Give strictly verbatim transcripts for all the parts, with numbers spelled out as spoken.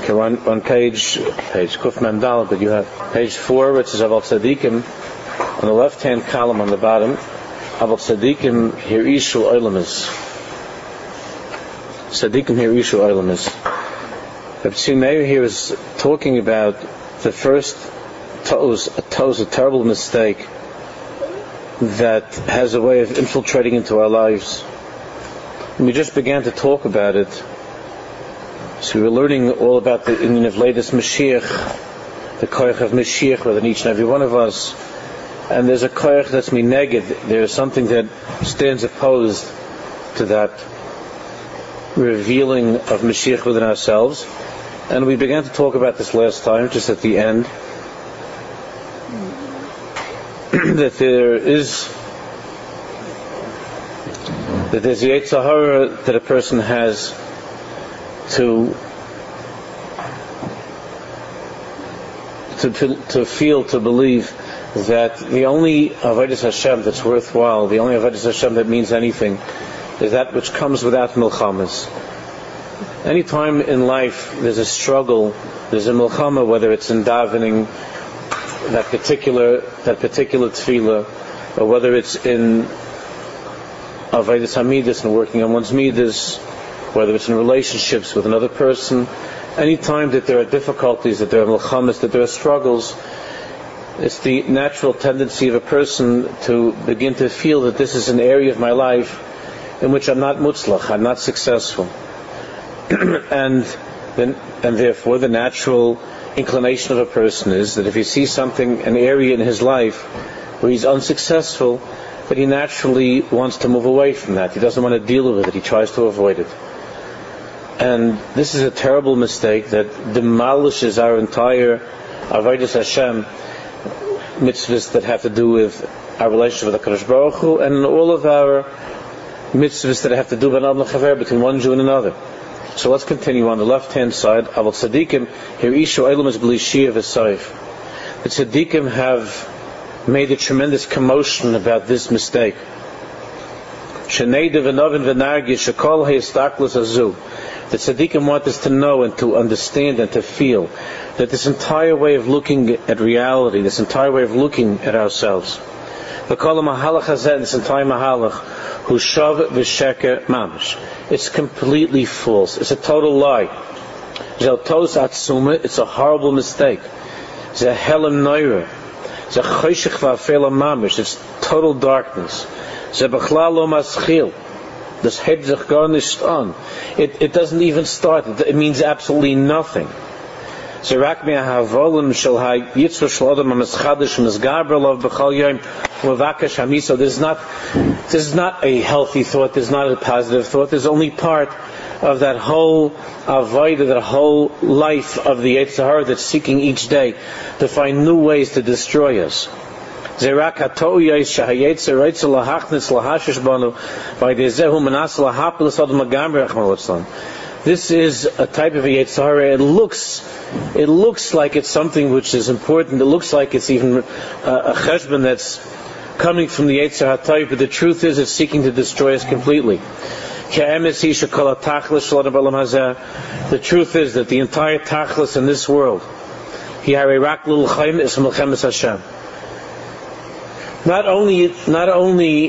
Okay, on, on page page Kuf Memdal, but you have page four, which is Aval Tzadikim, on the left-hand column on the bottom. Aval Tzadikim Hirishu Oilamis. Tzadikim Hirishu Oilamis. Rabbi Meir here is talking about the first toes, a toes, a terrible mistake that has a way of infiltrating into our lives. And we just began to talk about it. So we were learning all about the Indian of latest Mashiach, the koyach of Mashiach within each and every one of us. And there's a koyach that's mineged. There's something that stands opposed to that revealing of Mashiach within ourselves. And we began to talk about this last time, just at the end, that there is that there's the Yetzer Hara that a person has to to to feel, to believe that the only Avodas Hashem that's worthwhile, the only Avodas Hashem that means anything, is that which comes without milchamas. Any time in life there's a struggle, there's a milchama, whether it's in davening, that particular that particular tefillah, or whether it's in Avodas Hamidus and working on one's midas, whether it's in relationships with another person. Any time that there are difficulties, that there are milchamas, that there are struggles, it's the natural tendency of a person to begin to feel that this is an area of my life in which I'm not mutzlach, I'm not successful. and then, and therefore the natural inclination of a person is that if he sees something, an area in his life where he's unsuccessful, that he naturally wants to move away from that. He doesn't want to deal with it. He tries to avoid it. And this is a terrible mistake that demolishes our entire Avodas Hashem mitzvahs that have to do with our relationship with HaKadosh Baruch Hu, and all of our mitzvahs that have to do with Adam L'chaver, between one Jew and another. So let's continue on the left-hand side. Aval Tzadikim Hirishu Oilamis B'li Shia V'Sayf. The Tzadikim have made a tremendous commotion about this mistake. Sheneidu v'novin v'nargi shekol ha'yistaklus azu. The Tzadikim want us to know and to understand and to feel that this entire way of looking at reality, this entire way of looking at ourselves, v'kol ha'mahalach hazeh, this entire mahalach, hu shav v'sheker mamish. It's completely false. It's a total lie. Zel tos atzuma. It's a horrible mistake. It's a helam noira. It's a choshech v'afela mamish. It's total darkness. It's a b'chlal lo maschil. This hebt sich gar nicht an. It it doesn't even start. It, it means absolutely nothing. So rak me'ahavolim shel hayitzur shel adam ha'meschadish u'mezgarber lov b'chal yom u'vakash hamiso. This is not this is not a healthy thought. This is not a positive thought. This is only part of that whole avodah, that whole life of the Yetzer Hara that's seeking each day to find new ways to destroy us. This is a type of a Yetzer Hara. It looks, it looks like it's something which is important. It looks like it's even a, a cheshbon that's coming from the Yetzer HaTayv, but the truth is it's seeking to destroy us completely. The truth is that the entire tachlis in this world, Not only, not only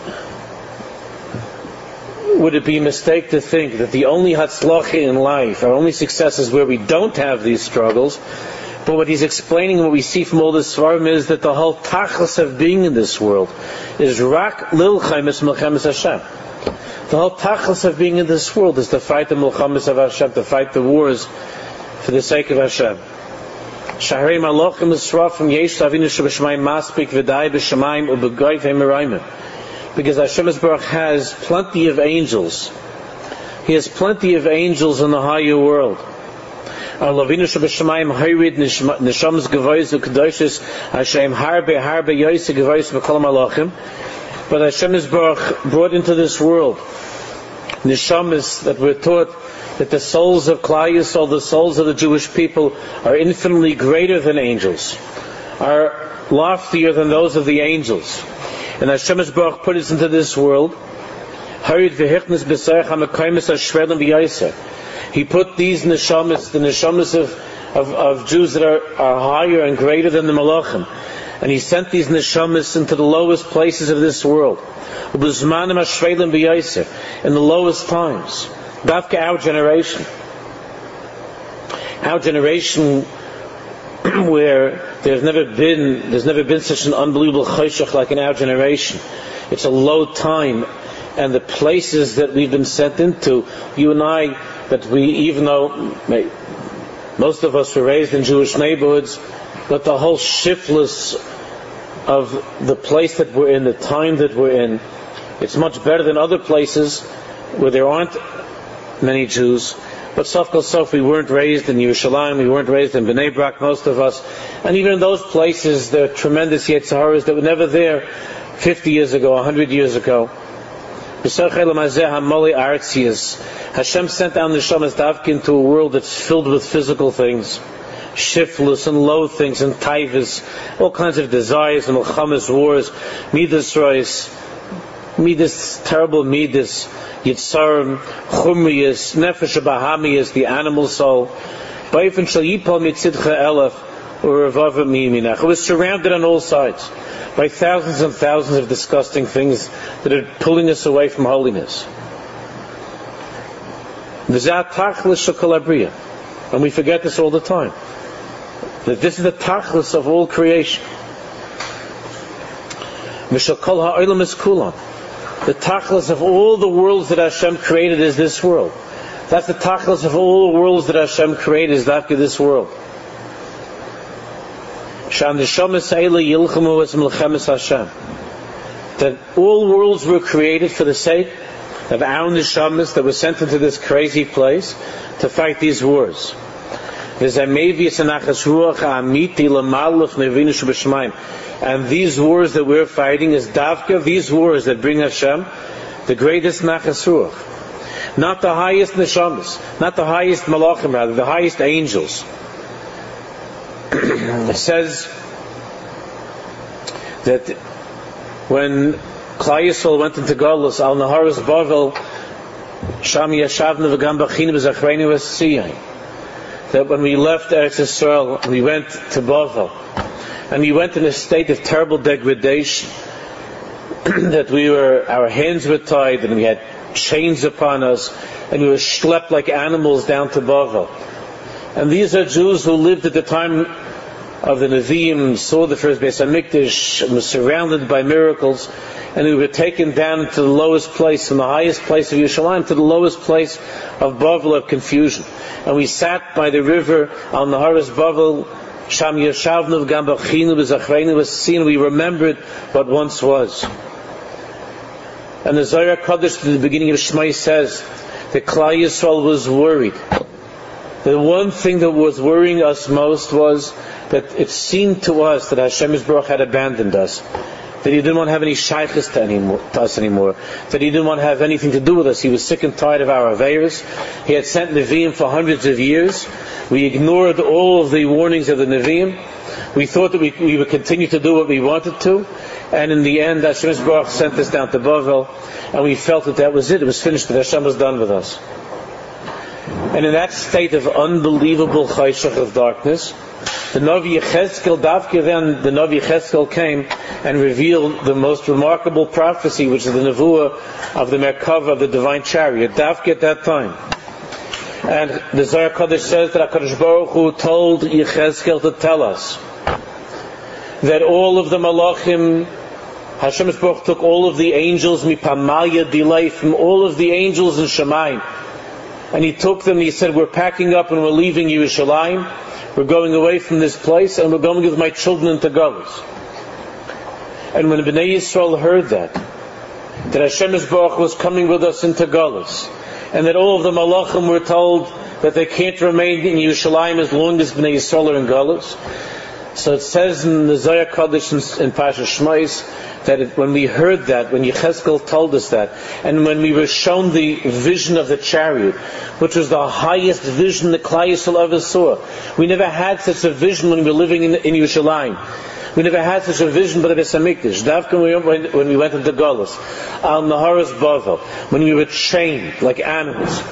would it be a mistake to think that the only hatzlacha in life, our only success is where we don't have these struggles, but what he's explaining, what we see from all this svarim, is that the whole tachlis of being in this world is rak lil chaimis melchemes Hashem. The whole tachlis of being in this world is to fight the melchemes of Hashem, to fight the wars for the sake of Hashem. Shahrei Malachim Yisrafim Yesh Avinu Sheb'Shamayim Maspik V'Dai B'Shamayim U'B'Goyv Ha'Merayim. Because Hashem Yisbarach has plenty of angels. He has plenty of angels in the higher world. Avinu Sheb'Shamayim Hayrid Neshams Gavois U'Kedoshes Hashem Harbe Harbe Yoyse Gavois V'Kol Malachim. But Hashem Yisbarach brought into this world Neshamas that we're taught that the souls of Klal Yisrael, the souls of the Jewish people, are infinitely greater than angels, are loftier than those of the angels. And Hashem Yisbarach put us into this world, He put these neshamas, the neshamas of, of, of Jews that are, are higher and greater than the malachim, and He sent these neshamas into the lowest places of this world, in the lowest times. Dafka, our generation, our generation, where there's never been there's never been such an unbelievable chayshach like in our generation. It's a low time, and the places that we've been sent into, you and I, that we, even though most of us were raised in Jewish neighborhoods, but the whole shiftless of the place that we're in, the time that we're in, it's much better than other places where there aren't many Jews. But Sof Kol Sof, we weren't raised in Yerushalayim, we weren't raised in Bnei Brak, most of us. And even in those places, there are tremendous Yetzaharas that were never there fifty years ago, one hundred years ago. Hashem sent down the Neshamas Davka into a world that's filled with physical things, shiftless and low things, and taivas, all kinds of desires, and milchamas, wars, midas rois, midas, terrible midas, Yitzarim, Chumriyas, Nefesh Bahamiyas, the animal soul. Ba'ifin shal yipol mitzidcha elef, u'revava miyiminach. It was surrounded on all sides by thousands and thousands of disgusting things that are pulling us away from holiness. V'zeh tachlis shekol habriya. And we forget this all the time. That this is the tachlis of all creation. V'shekol ha'olam es kulam. The tachlis of all the worlds that Hashem created is this world. That's the tachlis of all the worlds that Hashem created is that this world. That all worlds were created for the sake of our neshamas that were sent into this crazy place to fight these wars. And these wars that we're fighting is davka, these wars that bring Hashem the greatest nachas ruach. Not the highest neshamas, not the highest malachim, rather, the highest angels. It says that when Klal Yisrael went into Golus, Al Naharas Bavel, Sham Yashavna V'gam Bachinu V'Zachreinu V'Siyai, that when we left Eretz Yisrael, we went to Bavel, and we went in a state of terrible degradation, that we were, our hands were tied, and we had chains upon us, and we were schlepped like animals down to Bavel. And these are Jews who lived at the time of the Nevi'im, saw the first Beis HaMikdash, and were surrounded by miracles, and we were taken down to the lowest place, from the highest place of Yerushalayim to the lowest place of Bavel, of confusion. And we sat by the river, Al Naharas Bavel, Sham Yashavnu V'gam Bachinu V'Zachreinu V'Siyai, we remembered what once was. And the Zohar Kodesh at the beginning of Shmai says that Klal Yisrael was worried. The one thing that was worrying us most was that it seemed to us that Hashem Yisborach had abandoned us, that He didn't want to have any shaykhs to, anymore, to us anymore, that He didn't want to have anything to do with us. He was sick and tired of our aveiros. He had sent Nevi'im for hundreds of years. We ignored all of the warnings of the Nevi'im. We thought that we, we would continue to do what we wanted to, and in the end Hashem Yisborach sent us down to Bavel, and we felt that that was it, it was finished, that Hashem was done with us. And in that state of unbelievable chayshach of darkness, the Navi Yechezkel, Davke, then the Navi Yechezkel came and revealed the most remarkable prophecy, which is the Nevuah of the Merkava, of the divine chariot, Davke at that time. And the Zohar Kodesh says that HaKadosh Baruch Hu told Yechezkel to tell us that all of the Malachim, Hashem Yisborach took all of the angels, Mipamalya Dilay, from all of the angels in Shemayim, and He took them, He said, we're packing up and we're leaving Yerushalayim, we're going away from this place, and we're going with my children into Galus. And when Bnei Yisrael heard that, that Hashem Yisborach was coming with us into Galus, and that all of the Malachim were told that they can't remain in Yerushalayim as long as Bnei Yisrael are in Galus. So it says in the Zohar Kodesh in Pasha Shmais that it, when we heard that, when Yechezkel told us that, and when we were shown the vision of the chariot, which was the highest vision that Klal Yisrael ever saw, we never had such a vision when we were living in, in Yerushalayim. We never had such a vision but the Beis HaMikdash. Davka when, when we went into Golus, Al Naharas Bavel, when we were chained like animals,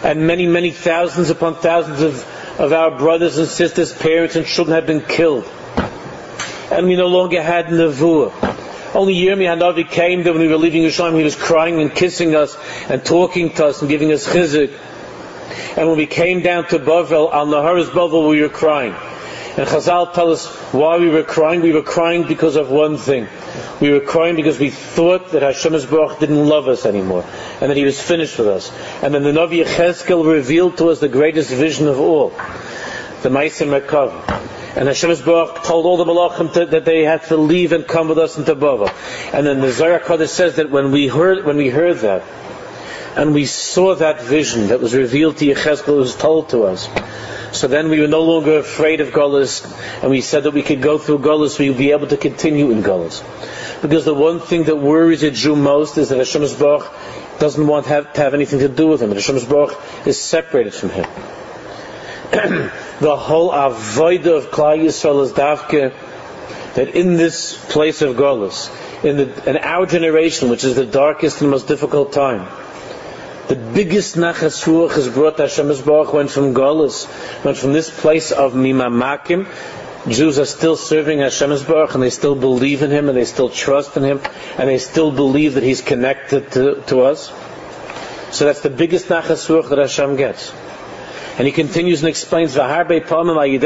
and many, many thousands upon thousands of, of our brothers and sisters, parents and children had been killed. And we no longer had Nevuah. Only Yirmiyah Hanavi came there when we were leaving Yerushalayim. He was crying and kissing us and talking to us and giving us chizuk. And when we came down to Bavel, Al Naharis Bavel, we were crying. And Chazal tell us why we were crying. We were crying because of one thing. We were crying because we thought that Hashem Yisborach didn't love us anymore, and that He was finished with us. And then the Navi Yechezkel revealed to us the greatest vision of all, the Ma'aseh Merkava. And Hashem Yisborach told all the Malachim to, that they had to leave and come with us into Bavel. And then the Zohar Kodesh says that when we heard when we heard that, and we saw that vision that was revealed to Yechezkel, it was told to us. So then we were no longer afraid of Golus, and we said that we could go through Golus, we would be able to continue in Golus. Because the one thing that worries a Jew most is that Hashem Yisborach doesn't want to have, to have anything to do with him. Hashem Yisborach is separated from him. The whole avodah of Klal Yisrael is davke, that in this place of Golus, in, the, in our generation, which is the darkest and most difficult time, the biggest nachas ruach is brought to Hashem Yisborach went from Golus, went from this place of mimamakim. Jews are still serving Hashem Yisborach, and they still believe in Him, and they still trust in Him, and they still believe that He's connected to, to us. So that's the biggest nachas ruach that Hashem gets. And he continues and explains, many times the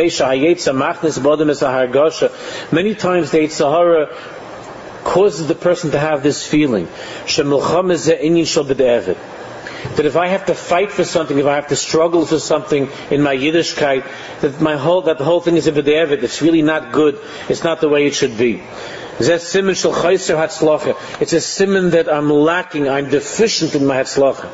Yetzer Hara causes the person to have this feeling that if I have to fight for something, if I have to struggle for something in my Yiddishkeit, that my whole that the whole thing is a b'de'evet, it's really not good, it's not the way it should be. It's a simon that I'm lacking, I'm deficient in my hatzlacha.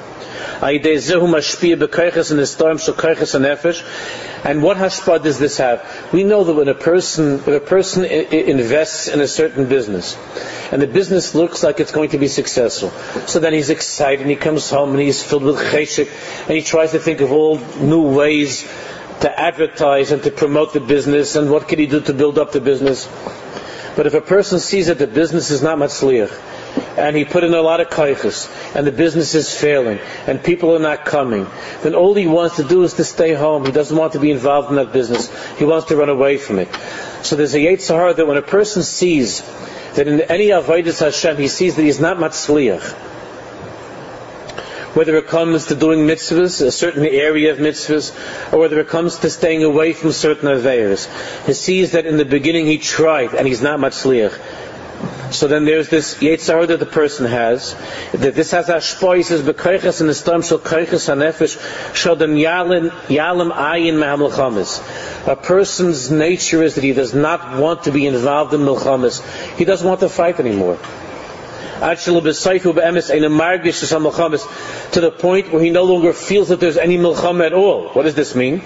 And what hashpah does this have? We know that when a person, when a person invests in a certain business, and the business looks like it's going to be successful, so then he's excited, and he comes home and he's filled with cheshek, and he tries to think of all new ways to advertise and to promote the business, and what can he do to build up the business. But if a person sees that the business is not matzliach, and he put in a lot of kaiches, and the business is failing, and people are not coming, then all he wants to do is to stay home. He doesn't want to be involved in that business. He wants to run away from it. So there's a Yetzer Hara that when a person sees that in any avodas Hashem, he sees that he's not matzliach, whether it comes to doing mitzvahs, a certain area of mitzvahs, or whether it comes to staying away from certain aveiros, he sees that in the beginning he tried, and he's not matzliach. So then there's this Yetzer Hara that the person has, that this has hashpah. He says, "B'koiches in the storm shel koiches hanefesh shodem yalim yalim ayin me'hamilchamis." A person's nature is that he does not want to be involved in milchamis. He doesn't want to fight anymore. To the point where he no longer feels that there's any milchama at all. What does this mean?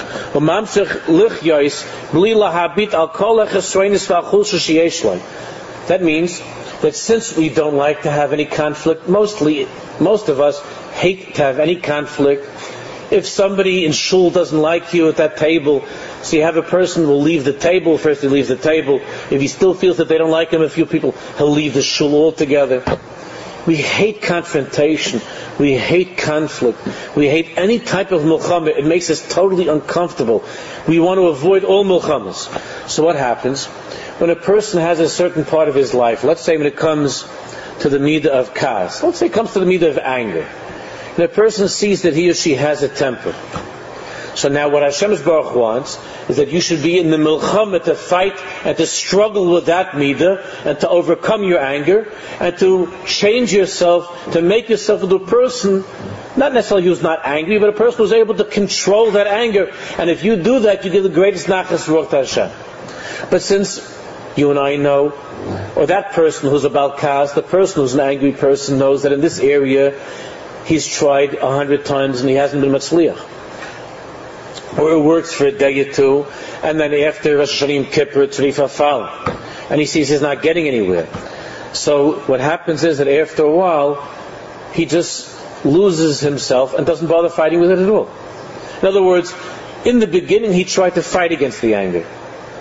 That means that since we don't like to have any conflict, mostly, most of us hate to have any conflict. If somebody in shul doesn't like you at that table, so you have a person who will leave the table, first he leaves the table. If he still feels that they don't like him, a few people, he'll leave the shul altogether. We hate confrontation. We hate conflict. We hate any type of milchama. It makes us totally uncomfortable. We want to avoid all milchamas. So what happens? When a person has a certain part of his life, let's say when it comes to the midah of kas, let's say it comes to the midah of anger, and a person sees that he or she has a temper. So now what Hashem Yisborach wants is that you should be in the milchama to fight and to struggle with that midah and to overcome your anger and to change yourself, to make yourself into a person, not necessarily who's not angry, but a person who's able to control that anger. And if you do that, you give the greatest nachas ruach to Hashem. But since you and I know, or that person who's a balkas, the person who's an angry person knows that in this area he's tried a hundred times and he hasn't been matzliach. Or it works for a day or two, and then after Rosh Hashanah Kippur, it's rifafal, and he sees he's not getting anywhere. So what happens is that after a while, he just loses himself and doesn't bother fighting with it at all. In other words, in the beginning he tried to fight against the anger,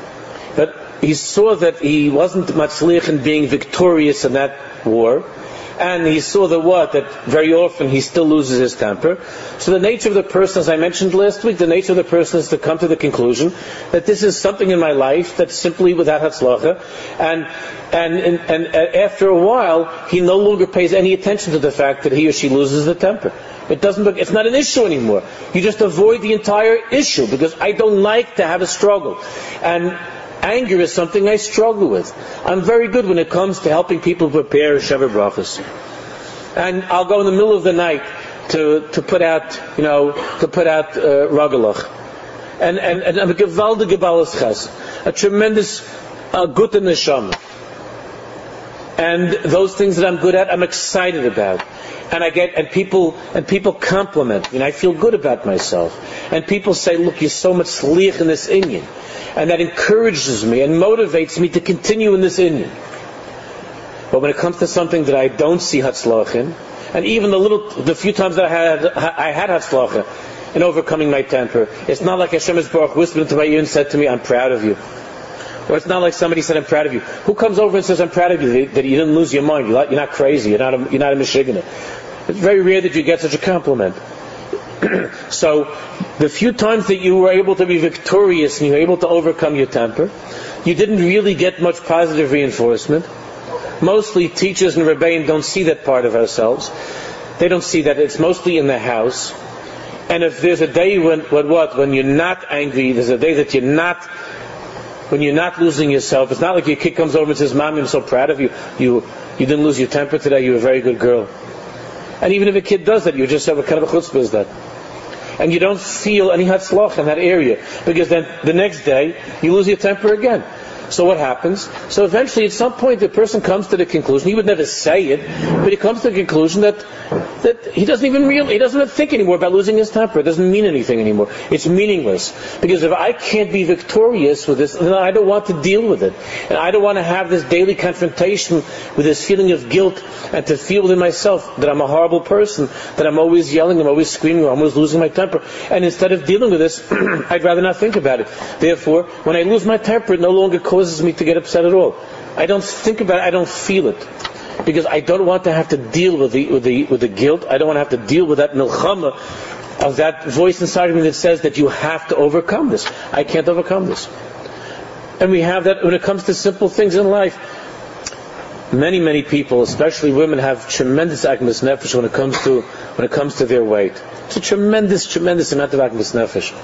but he saw that he wasn't matzliach in being victorious in that war. and he saw that what? That very often he still loses his temper. So the nature of the person, as I mentioned last week, the nature of the person is to come to the conclusion that this is something in my life that's simply without hatzlacha, and and, and and after a while, he no longer pays any attention to the fact that he or she loses the temper. It doesn't. It's not an issue anymore. You just avoid the entire issue because I don't like to have a struggle, and anger is something I struggle with. I'm very good when it comes to helping people prepare Sheva Brachos. And I'll go in the middle of the night to, to put out, you know, to put out uh, Ragalach. And, and, and I'm a gewaldige Balas Ches. A tremendous uh, good neshama. And those things that I'm good at, I'm excited about. And I get, and people, and people compliment me, and I feel good about myself. And people say, look, you're so much sliach in this inyan. And that encourages me and motivates me to continue in this inyan. But when it comes to something that I don't see hatzlach in, and even the little, the few times that I had, I had hatzlach in overcoming my temper, it's not like Hashem Baruch whispered into my ear and said to me, I'm proud of you. Or it's not like somebody said, I'm proud of you. Who comes over and says, I'm proud of you, that you didn't lose your mind, you're not crazy, you're not a, you're not a Michiganer. It's very rare that you get such a compliment. So, the few times that you were able to be victorious and you were able to overcome your temper, you didn't really get much positive reinforcement. Mostly teachers and rebbeim don't see that part of ourselves. They don't see that. It's mostly in the house. And if there's a day when, when what? When you're not angry, there's a day that you're not, when you're not losing yourself. It's not like your kid comes over and says, Mom, I'm so proud of you. You, you didn't lose your temper today. You were a very good girl. And even if a kid does that, you just have a kind of a chutzpah is that. And you don't feel any hatzlach in that area, because then the next day you lose your temper again. So what happens? So eventually, at some point, the person comes to the conclusion. He would never say it, but he comes to the conclusion that that he doesn't even real he doesn't even think anymore about losing his temper. It doesn't mean anything anymore. It's meaningless, because if I can't be victorious with this, then I don't want to deal with it, and I don't want to have this daily confrontation with this feeling of guilt, and to feel within myself that I'm a horrible person, that I'm always yelling, I'm always screaming, I'm always losing my temper. And instead of dealing with this, I'd rather not think about it. Therefore, when I lose my temper, it no longer causes me to get upset at all. I don't think about it, I don't feel it. Because I don't want to have to deal with the with the with the guilt. I don't want to have to deal with that milchama of that voice inside of me that says that you have to overcome this. I can't overcome this. And we have that when it comes to simple things in life. Many, many people, especially women, have tremendous agmas nefesh when it comes to when it comes to their weight. It's a tremendous, tremendous amount of agmas nefesh.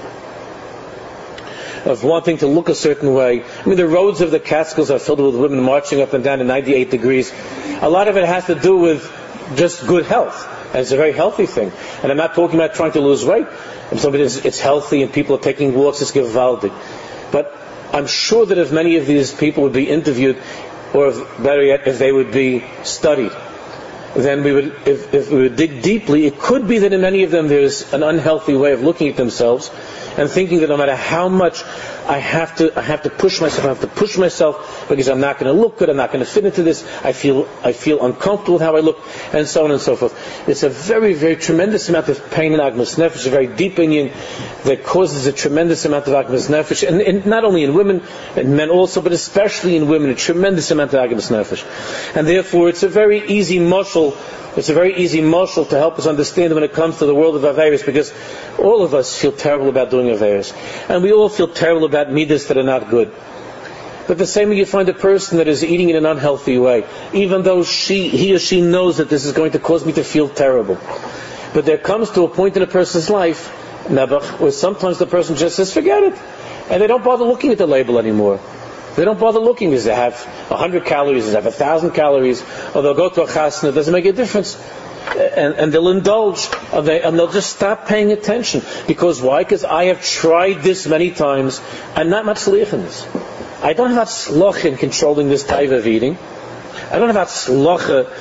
Of wanting to look a certain way. I mean, the roads of the Catskills are filled with women marching up and down in ninety-eight degrees. A lot of it has to do with just good health. And it's a very healthy thing. And I'm not talking about trying to lose weight. If somebody is, it's healthy and people are taking walks, it's gewaldig. But I'm sure that if many of these people would be interviewed, or if, better yet, if they would be studied, then we would, if, if we would dig deeply, it could be that in many of them there's an unhealthy way of looking at themselves and thinking that no matter how much I have to, I have to push myself, I have to push myself because I'm not going to look good, I'm not going to fit into this, I feel, I feel uncomfortable with how I look, and so on and so forth. It's a very, very tremendous amount of pain in agmas nefesh, a very deep inyan that causes a tremendous amount of agmas nefesh, and, and not only in women, and men also, but especially in women, a tremendous amount of agmas nefesh. And therefore, it's a very easy muscle. It's a very easy muscle to help us understand when it comes to the world of Averis, because all of us feel terrible about doing Averis. And we all feel terrible about midas that are not good. But the same way you find a person that is eating in an unhealthy way, even though she, he or she knows that this is going to cause me to feel terrible. But there comes to a point in a person's life, Nebuch, where sometimes the person just says, forget it. And they don't bother looking at the label anymore. They don't bother looking as they have one hundred calories, as they have one thousand calories, or they'll go to a chasna, it doesn't make a difference. And, and they'll indulge, and, they, and they'll just stop paying attention. Because why? Because I have tried this many times, I'm not matzliach in this. I don't have tzloch in controlling this type of eating. I don't have tzlocha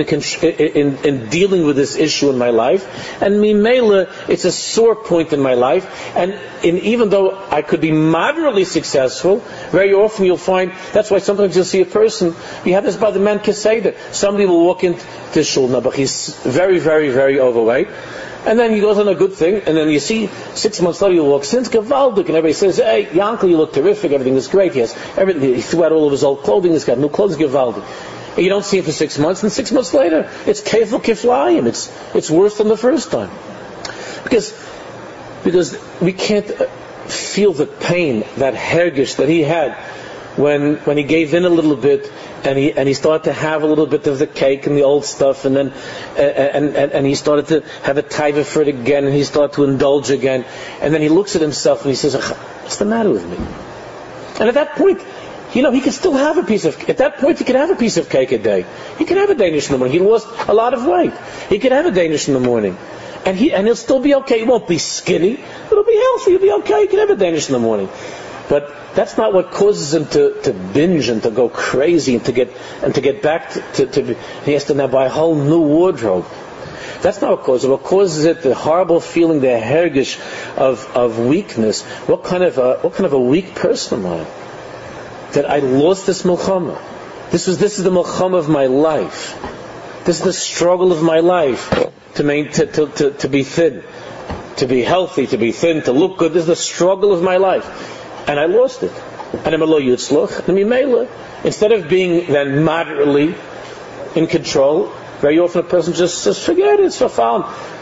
in, in, in dealing with this issue in my life. And mimela, it's a sore point in my life. And in, even though I could be moderately successful, very often you'll find, that's why sometimes you'll see a person, you have this by the man Keseda. Somebody will walk into Shul Nabach, he's very, very, very overweight. And then he goes on a good thing, and then you see, six months later he walks in, it's gewaldig, and everybody says, hey, Yankel, you look terrific, everything is great, he has everything, he threw out all of his old clothing, he's got new clothes, gewaldig. And you don't see him for six months, and six months later, it's kefil kiflayim. It's it's worse than the first time, because because we can't feel the pain, that hergish that he had when when he gave in a little bit, and he and he started to have a little bit of the cake and the old stuff, and then and and, and he started to have a taiva for it again, and he started to indulge again, and then he looks at himself and he says, "What's the matter with me?" And at that point, you know, he could still have a piece of, at that point he could have a piece of cake a day. He could have a Danish in the morning. He lost a lot of weight. He could have a Danish in the morning. And he and he'll still be okay. He won't be skinny. It'll be healthy. He'll be okay. He can have a Danish in the morning. But that's not what causes him to, to binge and to go crazy and to get and to get back to, to, to he has to now buy a whole new wardrobe. That's not what causes it. What causes it, the horrible feeling, the hergish of, of weakness. What kind of a what kind of a weak person am I? That I lost this milchama. This was this is the milchama of my life. This is the struggle of my life to main, to, to, to, to be thin, to be healthy, to be thin, to look good. This is the struggle of my life, and I lost it. And I'm a lo yitzloch. And mimela, instead of being then moderately in control, very often a person just says, "Forget it, it's for fun."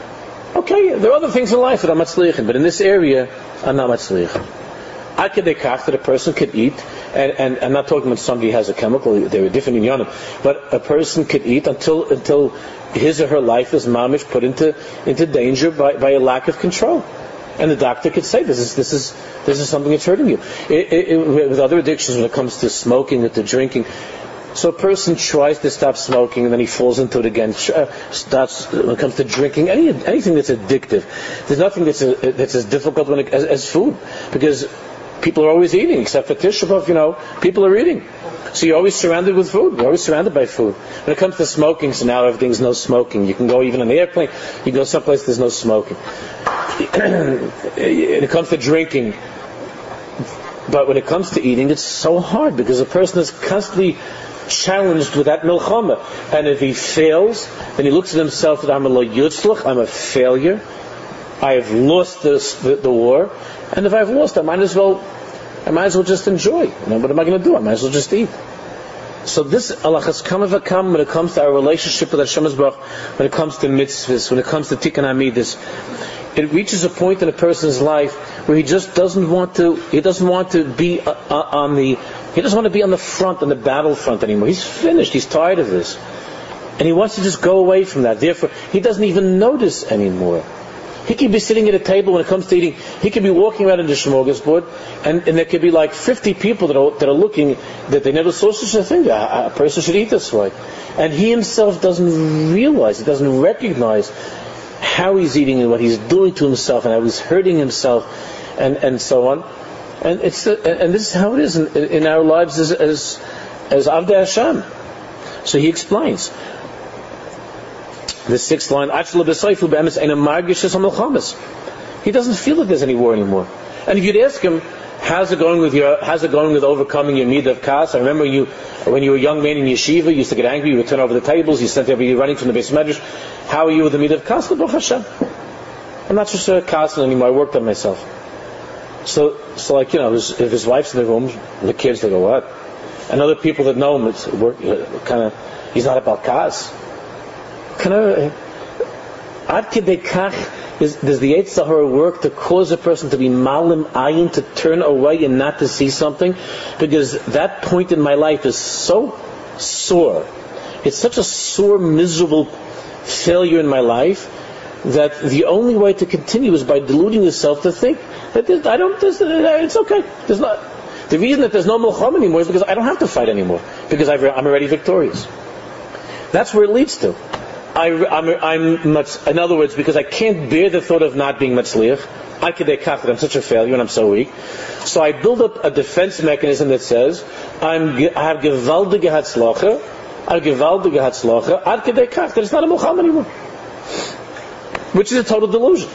Okay, there are other things in life that I'm matzliach, but in this area, I'm not matzliach. I could dekach that a person could eat, and, and I'm not talking about somebody has a chemical, they were different in Yonim, but a person could eat until until his or her life is mamish put into into danger by, by a lack of control. And the doctor could say, this is this is this is something that's hurting you. It, it, it, with other addictions, when it comes to smoking or to drinking, so a person tries to stop smoking and then he falls into it again. Uh, starts when it comes to drinking, any anything that's addictive. There's nothing that's a, that's as difficult when it, as, as food, because people are always eating, except for Tisha B'Av, you know, people are eating. So you're always surrounded with food. You're always surrounded by food. When it comes to smoking, so now everything's no smoking. You can go even on the airplane, you can go someplace there's no smoking. When it comes to drinking, but when it comes to eating, it's so hard, because a person is constantly challenged with that milchama. And if he fails, then he looks at himself that I'm a lo yitzlach, I'm a failure. I have lost this, the, the war, and if I've lost, I might as well, I might as well just enjoy. You know, what am I going to do? I might as well just eat. So this alachas kama v'kam, when it comes to our relationship with Hashem Yisbarach, when it comes to mitzvahs, when it comes to tikkun hamidus, it reaches a point in a person's life where he just doesn't want to. He doesn't want to be uh, on the. He doesn't want to be on the front, on the battlefront anymore. He's finished. He's tired of this, and he wants to just go away from that. Therefore, he doesn't even notice anymore. He could be sitting at a table when it comes to eating. He could be walking around in the smorgasbord, and, and there could be like fifty people that are, that are looking, that they never saw such a thing. A, a person should eat this way. And he himself doesn't realize, he doesn't recognize how he's eating and what he's doing to himself and how he's hurting himself, and, and so on. And it's the, and this is how it is in, in our lives as as, as Avdei Hashem. So he explains. The sixth line, he doesn't feel that there's any war anymore. And if you'd ask him, how's it going with your, how's it going with overcoming your need of kas? I remember you, when you were a young man in yeshiva, you used to get angry, you would turn over the tables, you sent everybody running from the base medrash. How are you with the need of kas? Baruch Hashem. I'm not just a kas anymore, I worked on myself. So, so like, you know, his, if his wife's in the room, the kids, they go, what? And other people that know him, it's work, kind of, he's not about kas. Can I, Ad Kedei Kach, does the Yetzer Hara work to cause a person to be malim ayin, to turn away and not to see something? Because that point in my life is so sore. It's such a sore, miserable failure in my life that the only way to continue is by deluding yourself to think that I don't. It's okay. There's not. The reason that there's no milchama anymore is because I don't have to fight anymore, because I've, I'm already victorious. That's where it leads to. I, I'm, I'm much, in other words, because I can't bear the thought of not being matzliach, I could dekach that I'm such a failure and I'm so weak. So I build up a defense mechanism that says, I'm, I have gewaldige hatzlacha, I have gewaldige hatzlacha, ad kedei kach, that it's not a milchama anymore. Which is a total delusion.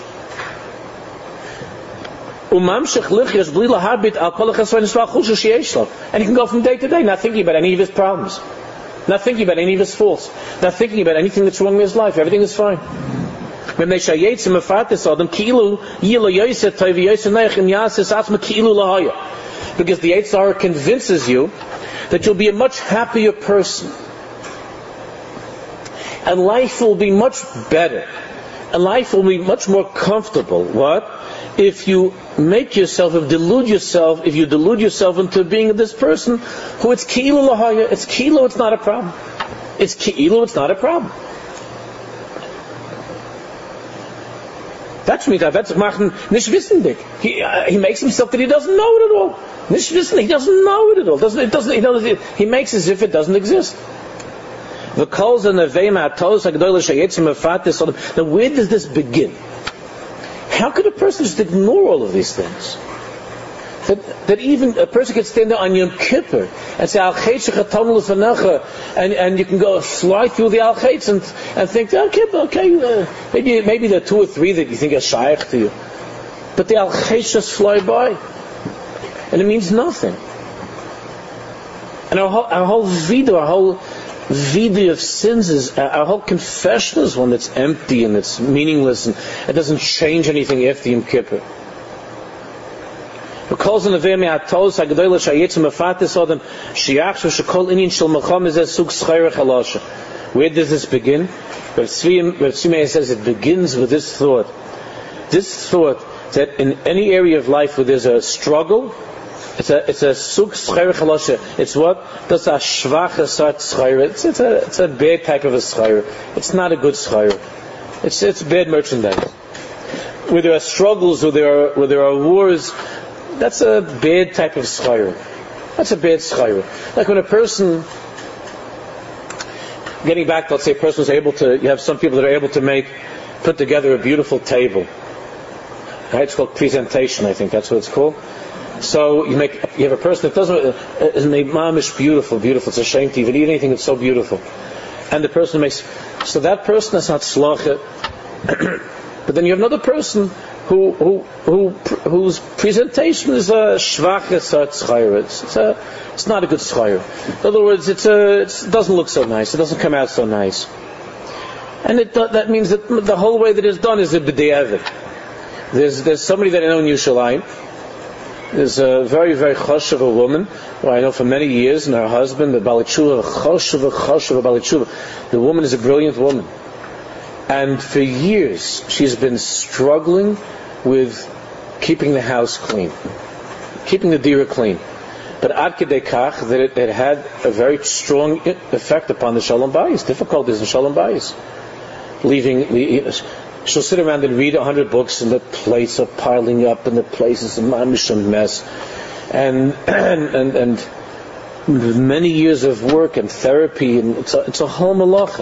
And he can go from day to day not thinking about any of his problems. Not thinking about any of his faults. Not thinking about anything that's wrong in his life. Everything is fine. Because the Yetzer Hara convinces you that you'll be a much happier person And life will be much better. And life will be much more comfortable. What? If you make yourself, if delude yourself, if you delude yourself into being this person who it's ki'ilu lahaya, it's ki'ilu, it's not a problem. It's ki'ilu, it's not a problem. That's me. That's machen nicht wissendig. He uh, he makes himself that he doesn't know it at all. Nicht wissen, he doesn't know it at all. Doesn't it? Doesn't he knows it? He makes as if it doesn't exist. The calls and the vema atos hagdola shayetzim afatis. Now, where does this begin? How could a person just ignore all of these things? That, that even a person could stand there on Yom Kippur and say, Al and, and you can go fly through the Al Chetz and, and think, okay, okay uh, maybe, maybe there are two or three that you think are shaykh to you. But the Al Chetz just fly by. And it means nothing. And our whole, our whole video, our whole video of sins is, our whole confession is one that's empty and it's meaningless and it doesn't change anything after Yom Kippur. Where does this begin? Rav Tzvi says it begins with this thought. This thought that in any area of life where there's a struggle, it's a it's a suk schayr chalosha. It's what? That's a shvacha sat schayr. It's it's a it's a bad type of a schayr. It's not a good schayr. It's it's bad merchandise. Where there are struggles, where there are where there are wars. That's a bad type of schayr. That's a bad schayr. Like when a person, getting back, let's say a person is able to, you have some people that are able to make, put together a beautiful table. Right? It's called presentation, I think that's what it's called. So you make, you have a person that doesn't, is made mamish beautiful, beautiful. It's a shame to even eat anything that's so beautiful. And the person makes, so that person is not slacha. But then you have another person who who who whose presentation is a shvacha tzchayr. It's a it's not a good tzchayr. In other words, it's a it's, it doesn't look so nice. It doesn't come out so nice. And it that means that the whole way that it's done is a b'di'evet. There's there's somebody that I know in Yerushalayim. There's a very very chosh of a woman who I know for many years, and her husband, the Balitshuva, chosh of a chosh of a Balitshuva. The woman is a brilliant woman. And for years, she's been struggling with keeping the house clean, keeping the dira clean. But ad kedei kach, that it, it had a very strong effect upon the shalom bayis, difficulties in shalom bayis. Leaving, she'll sit around and read a hundred books, and the plates are piling up, and the place is a mamish mess. And, and, and, and many years of work and therapy, and it's a, it's a whole malacha.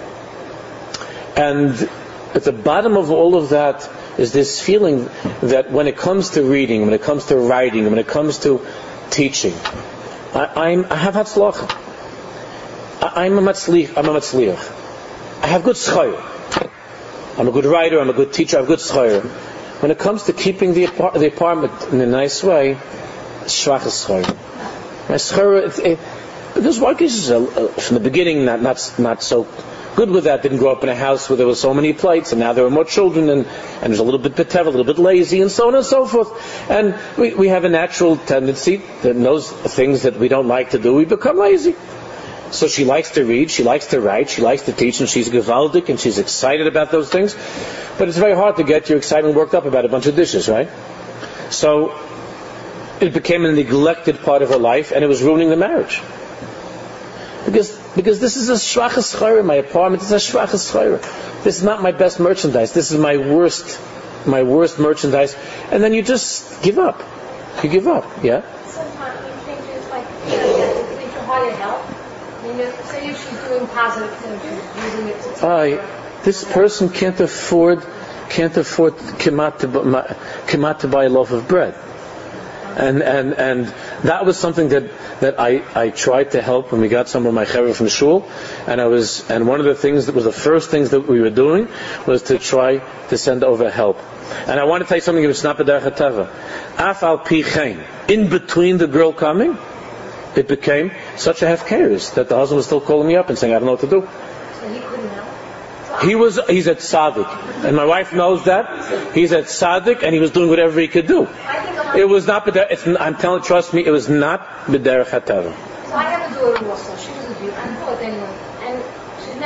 And at the bottom of all of that is this feeling that when it comes to reading, when it comes to writing, when it comes to teaching, I, I'm, I have hatzlacha. I'm a matzliach. I'm a matzliach. I have good schayr. I'm a good writer. I'm a good teacher. I have good schayr. When it comes to keeping the, apart, the apartment in a nice way, shvach schayr. My schayr, because Mark is uh, from the beginning not not not so good with that. Didn't grow up in a house where there were so many plates, and now there are more children, and, and there's a little bit petev, a little bit lazy, and so on and so forth. And we, we have a natural tendency that knows things that we don't like to do, we become lazy. So she likes to read, she likes to write, she likes to teach, and she's gewaldig, and she's excited about those things. But it's very hard to get your excitement worked up about a bunch of dishes, right? So it became a neglected part of her life, and it was ruining the marriage. Because because this is a shvacha schayra. My apartment is a shvacha schayra. This is not my best merchandise. This is my worst, my worst merchandise. And then you just give up. You give up, yeah. Sometimes you think it's like you know, need to hire help. You know, say if she's doing positive things, she's using it to. Uh, this person can't afford, can't afford kemat to, kemat to buy a loaf of bread. And, and, and that was something that, that I, I tried to help when we got some of my chaver from shul. And I was, and one of the things that was the first things that we were doing was to try to send over help. And I want to tell you something that's not b'derech hatava. Af al pi chen. In between the girl coming, it became such a hefkeris that the husband was still calling me up and saying, I don't know what to do. So he couldn't help? He was, he's at tzaddik. And my wife knows that. He's at tzaddik and he was doing whatever he could do. It was not, it's, I'm telling, trust me, it was not b'derech hatava. So I have a daughter also. She was a Jew. I'm taught anyway. And she's married too.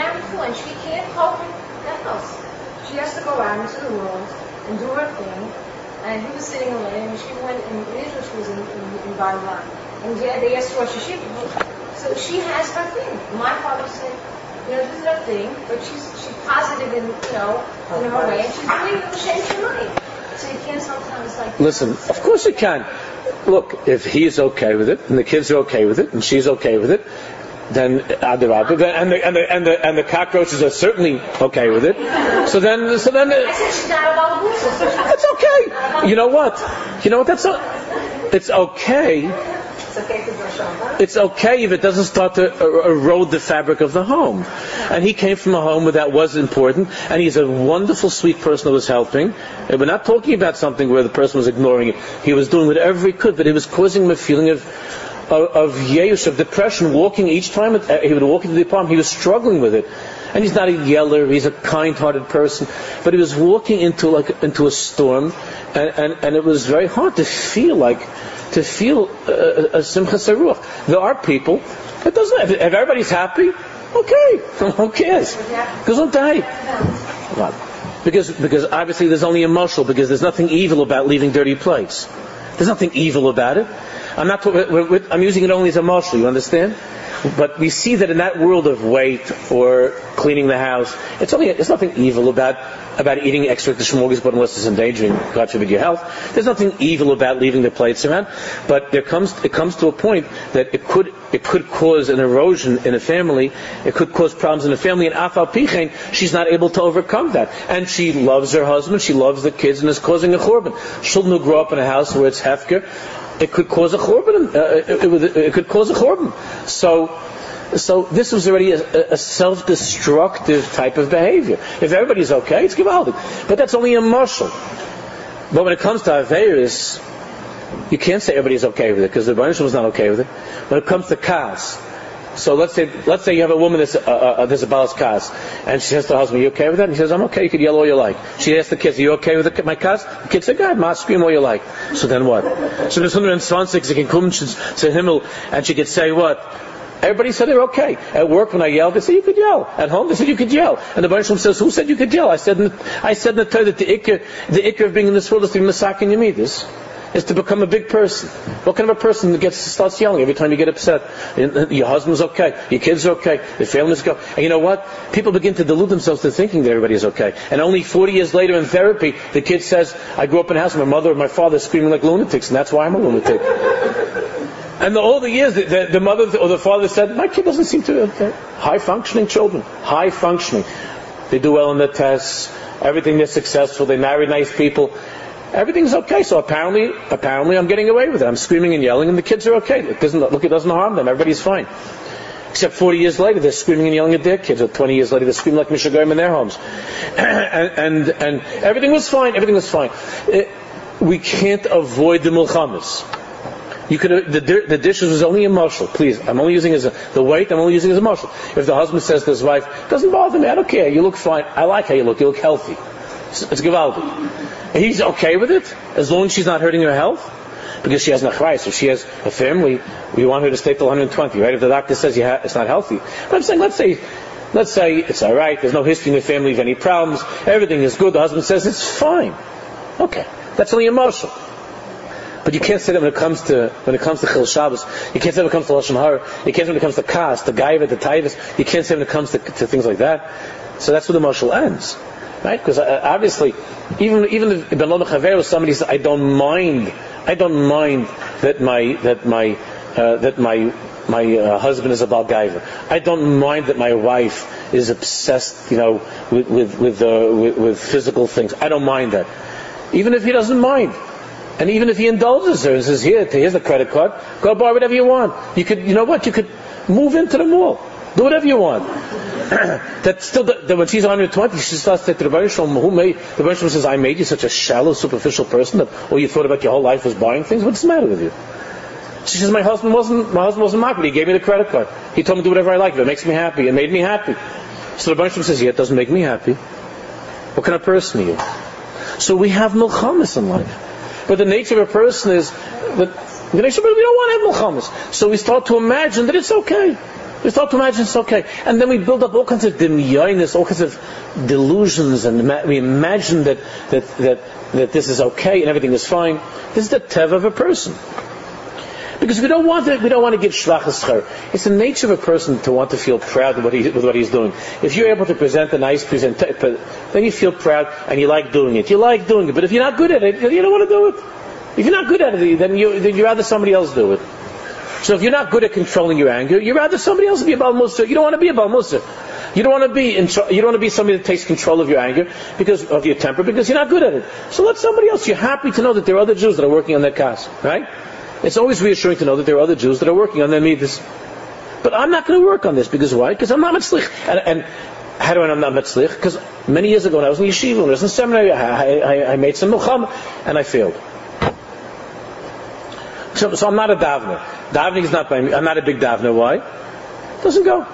and she can't open the house. She has to go out into the world and do her thing. And he was sitting alone, and she went, and in Israel she was in, in, in Bar-Milah. And they asked Rosh Hashiva. So she has her thing. My father said, you know, this is her thing, but she's she's positive in, you know, in her way, and she's doing the Shem Shemayim. So you can't sometimes like... Listen, of course you can. Look, if he's okay with it, and the kids are okay with it, and she's okay with it, then adarabah, and the and the and the and the cockroaches are certainly okay with it. So then, so then, I said she's not about the that's okay. You know what? You know what? That's a, it's okay. It's okay if it doesn't start to erode the fabric of the home. And he came from a home where that was important, and he's a wonderful, sweet person who was helping. And we're not talking about something where the person was ignoring it. He was doing whatever he could, but it was causing him a feeling of of, of yeush, of depression. Walking each time he would walk into the apartment, he was struggling with it. And he's not a yeller, he's a kind-hearted person, but he was walking into like into a storm, and, and, and it was very hard to feel like to feel a, a simchas haruach. There are people, it doesn't, if, if everybody's happy, okay, who cares? Because don't die. Because, because obviously there's only a mushal, because there's nothing evil about leaving dirty plates. There's nothing evil about it. I'm not, we're, we're, I'm using it only as a mushal, you understand? But we see that in that world of weight or cleaning the house, it's only there's nothing evil about about eating extra the smorgasbord unless it's endangering, God forbid, your health. There's nothing evil about leaving the plates around. But there comes it comes to a point that it could it could cause an erosion in a family. It could cause problems in a family. And afal pichein, she's not able to overcome that. And she loves her husband, she loves the kids, and is causing a churban. Children who grow up in a house where it's hefker, it could cause a churban. Uh, it, it, it could cause a churban. So, so this was already a, a self-destructive type of behavior. If everybody's okay, it's gewaldig. But that's only a marshal. But when it comes to Averis, you can't say everybody's okay with it, because the Rebbeinu Shalom was not okay with it. When it comes to kas, so let's say let's say you have a woman that's uh, uh, there's a balas kas, and she says to her husband, "Are you okay with that?" And he says, "I'm okay. You can yell all you like." She asks the kids, "Are you okay with the, my kas?" The kids say, "God, ma, scream all you like." So then what? So there's one hundred twenty-six. They can come to Himmel, and she could say what? Everybody said they're okay. At work, when I yelled, they said you could yell. At home, they said you could yell. And the Rebbeinu Shalom says, "Who said you could yell?" I said, "I said in the Torah that the ikr, the ikr of being in this world is to be masakin yamidis, is to become a big person." What kind of a person that gets starts yelling every time you get upset? Your husband's okay, your kids are okay, your family's okay. And you know what? People begin to delude themselves to thinking that everybody's okay. And only forty years later in therapy, the kid says, "I grew up in a house where my mother and my father are screaming like lunatics, and that's why I'm a lunatic." And the, all the years, the, the, the mother or the father said, "My kid doesn't seem to have high-functioning children, high-functioning. They do well in their tests, everything they're successful, they marry nice people. Everything's okay, so apparently, apparently I'm getting away with it. I'm screaming and yelling, and the kids are okay. It doesn't look, it doesn't harm them. Everybody's fine." Except forty years later, they're screaming and yelling at their kids. Or twenty years later, they're screaming like Mishagoyim in their homes. and, and and everything was fine. Everything was fine. It, we can't avoid the milchamas. You could the the dishes was only a marshal. Please, I'm only using as a the weight. I'm only using as a marshal. If the husband says to his wife, "Doesn't bother me. I don't care. You look fine. I like how you look. You look healthy." It's, it's gewaldig. And he's okay with it as long as she's not hurting her health, because she has nachrais. If she has a family, we want her to stay till one hundred twenty, right? If the doctor says you ha- it's not healthy, but I'm saying, let's say, let's say it's all right. There's no history in the family of any problems. Everything is good. The husband says it's fine. Okay, that's only a marshal. But you can't say that when it comes to when it comes to Chil Shabbos. You can't say when it comes to Lashon Hara. You can't say when it comes to Kas, the Gaiva, the Taivas. You can't say when it comes to, to things like that. So that's where the marshal ends, right? Because uh, obviously, even even if Ben Lo Mechaver, somebody says, "I don't mind, I don't mind that my that my uh, that my my uh, husband is a Baal Gaiva. I don't mind that my wife is obsessed, you know, with with with, uh, with with physical things. I don't mind that, even if he doesn't mind." And even if he indulges her and says, "Here, here's the credit card. Go buy whatever you want." You could, you know what? You could move into the mall, do whatever you want. that still, that when she's one hundred twenty, she starts to say to the Rebbeinu Shalom, "Who made?" The Rebbeinu Shalom says, "I made you such a shallow, superficial person that all you thought about your whole life was buying things. What's the matter with you?" She says, "My husband wasn't, my husband wasn't mad, but he gave me the credit card. He told me to do whatever I like. If it makes me happy, it made me happy." So the Rebbeinu Shalom says, "Yeah, it doesn't make me happy. What kind of person are you?" So we have milchamas in life. But the nature of a person is that the nature of we don't want to have milchamas. So we start to imagine that it's okay. We start to imagine it's okay. And then we build up all kinds of demyonis, all kinds of delusions, and we imagine that, that, that, that this is okay and everything is fine. This is the teva of a person. Because we don't want to, we don't want to give shlachas schar. It's the nature of a person to want to feel proud with what, he, with what he's doing. If you're able to present a nice presentation, then you feel proud and you like doing it. You like doing it. But if you're not good at it, you don't want to do it. If you're not good at it, then you then you rather somebody else do it. So if you're not good at controlling your anger, you rather somebody else be a Baal Mussar. You don't want to be a Baal Mussar. You don't want to be in, you don't want to be somebody that takes control of your anger because of your temper because you're not good at it. So let somebody else. You're happy to know that there are other Jews that are working on their cause, right? It's always reassuring to know that there are other Jews that are working on their midas. But I'm not going to work on this because why? Because I'm not mitzlich. And, and how do I know I'm not mitzlich? Because many years ago when I was in yeshiva, when I was in seminary, I, I, I made some milchama and I failed. So, so I'm not a davner. Davening is not by me. I'm not a big davner. Why? It doesn't go.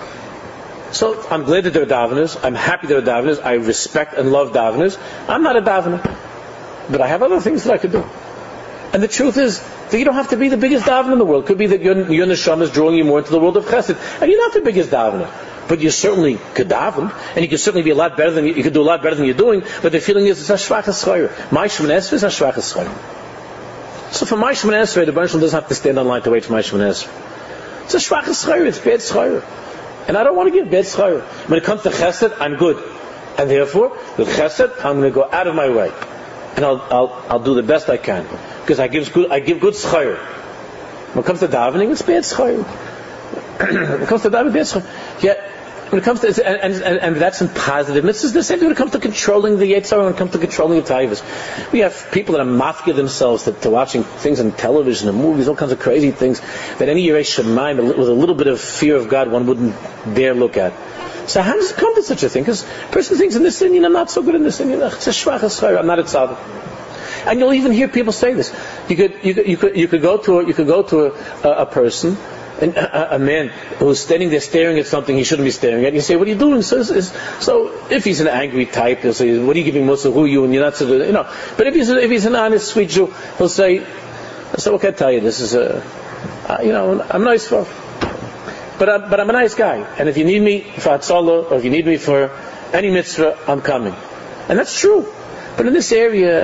So I'm glad that there are daveners. I'm happy there are daveners. I respect and love daveners. I'm not a davener. But I have other things that I could do. And the truth is that you don't have to be the biggest davener in the world. It could be that your, your neshama is drawing you more into the world of chesed. And you're not the biggest davener. But you certainly could daven. And you could certainly be a lot better than you, you could do a lot better than you're doing. But the feeling is it's a shvachas chayr. My Shemoneh Esrei is a shvachas chayr. So for my Shemoneh Esrei, the Baruch Shalom doesn't have to stand online to wait for my Shemoneh Esrei. It's a shvachas chayr. It's bad chayr. And I don't want to give bad chayr. When it comes to chesed, I'm good. And therefore, with chesed, I'm going to go out of my way. And I'll, I'll, I'll do the best I can. Because I give good, I give good schayr. When it comes to davening, it's bad schayr. When it comes to davening, bad schayr. Yet, when it comes to, and, and, and that's in positive. It's the same thing when it comes to controlling the Yetzer Hara, when it comes to controlling the taivas. We have people that are mafkir themselves to, to watching things on television and movies, all kinds of crazy things, that any Yerei Shemayim, with a little bit of fear of God, one wouldn't dare look at. So how does it come to such a thing? Because a person thinks in this Indian, I'm not so good in this Indian. It's a shvachas chayr. I'm not a tzaddik. And you'll even hear people say this. You could, you could, you could, you could go to, a, you could go to a, a, a person, and a, a man who's standing there staring at something he shouldn't be staring at. And you say, "What are you doing?" So, so if he's an angry type, he'll say, "What are you giving Mussar? Who are you?" And you're not so good, you know. But if he's a, if he's an honest, sweet Jew, he'll say, "So what can I tell you? This is a, uh, you know, I'm nice for." But I'm, but I'm a nice guy, and if you need me for Hatzalah, or if you need me for any mitzvah, I'm coming. And that's true. But in this area,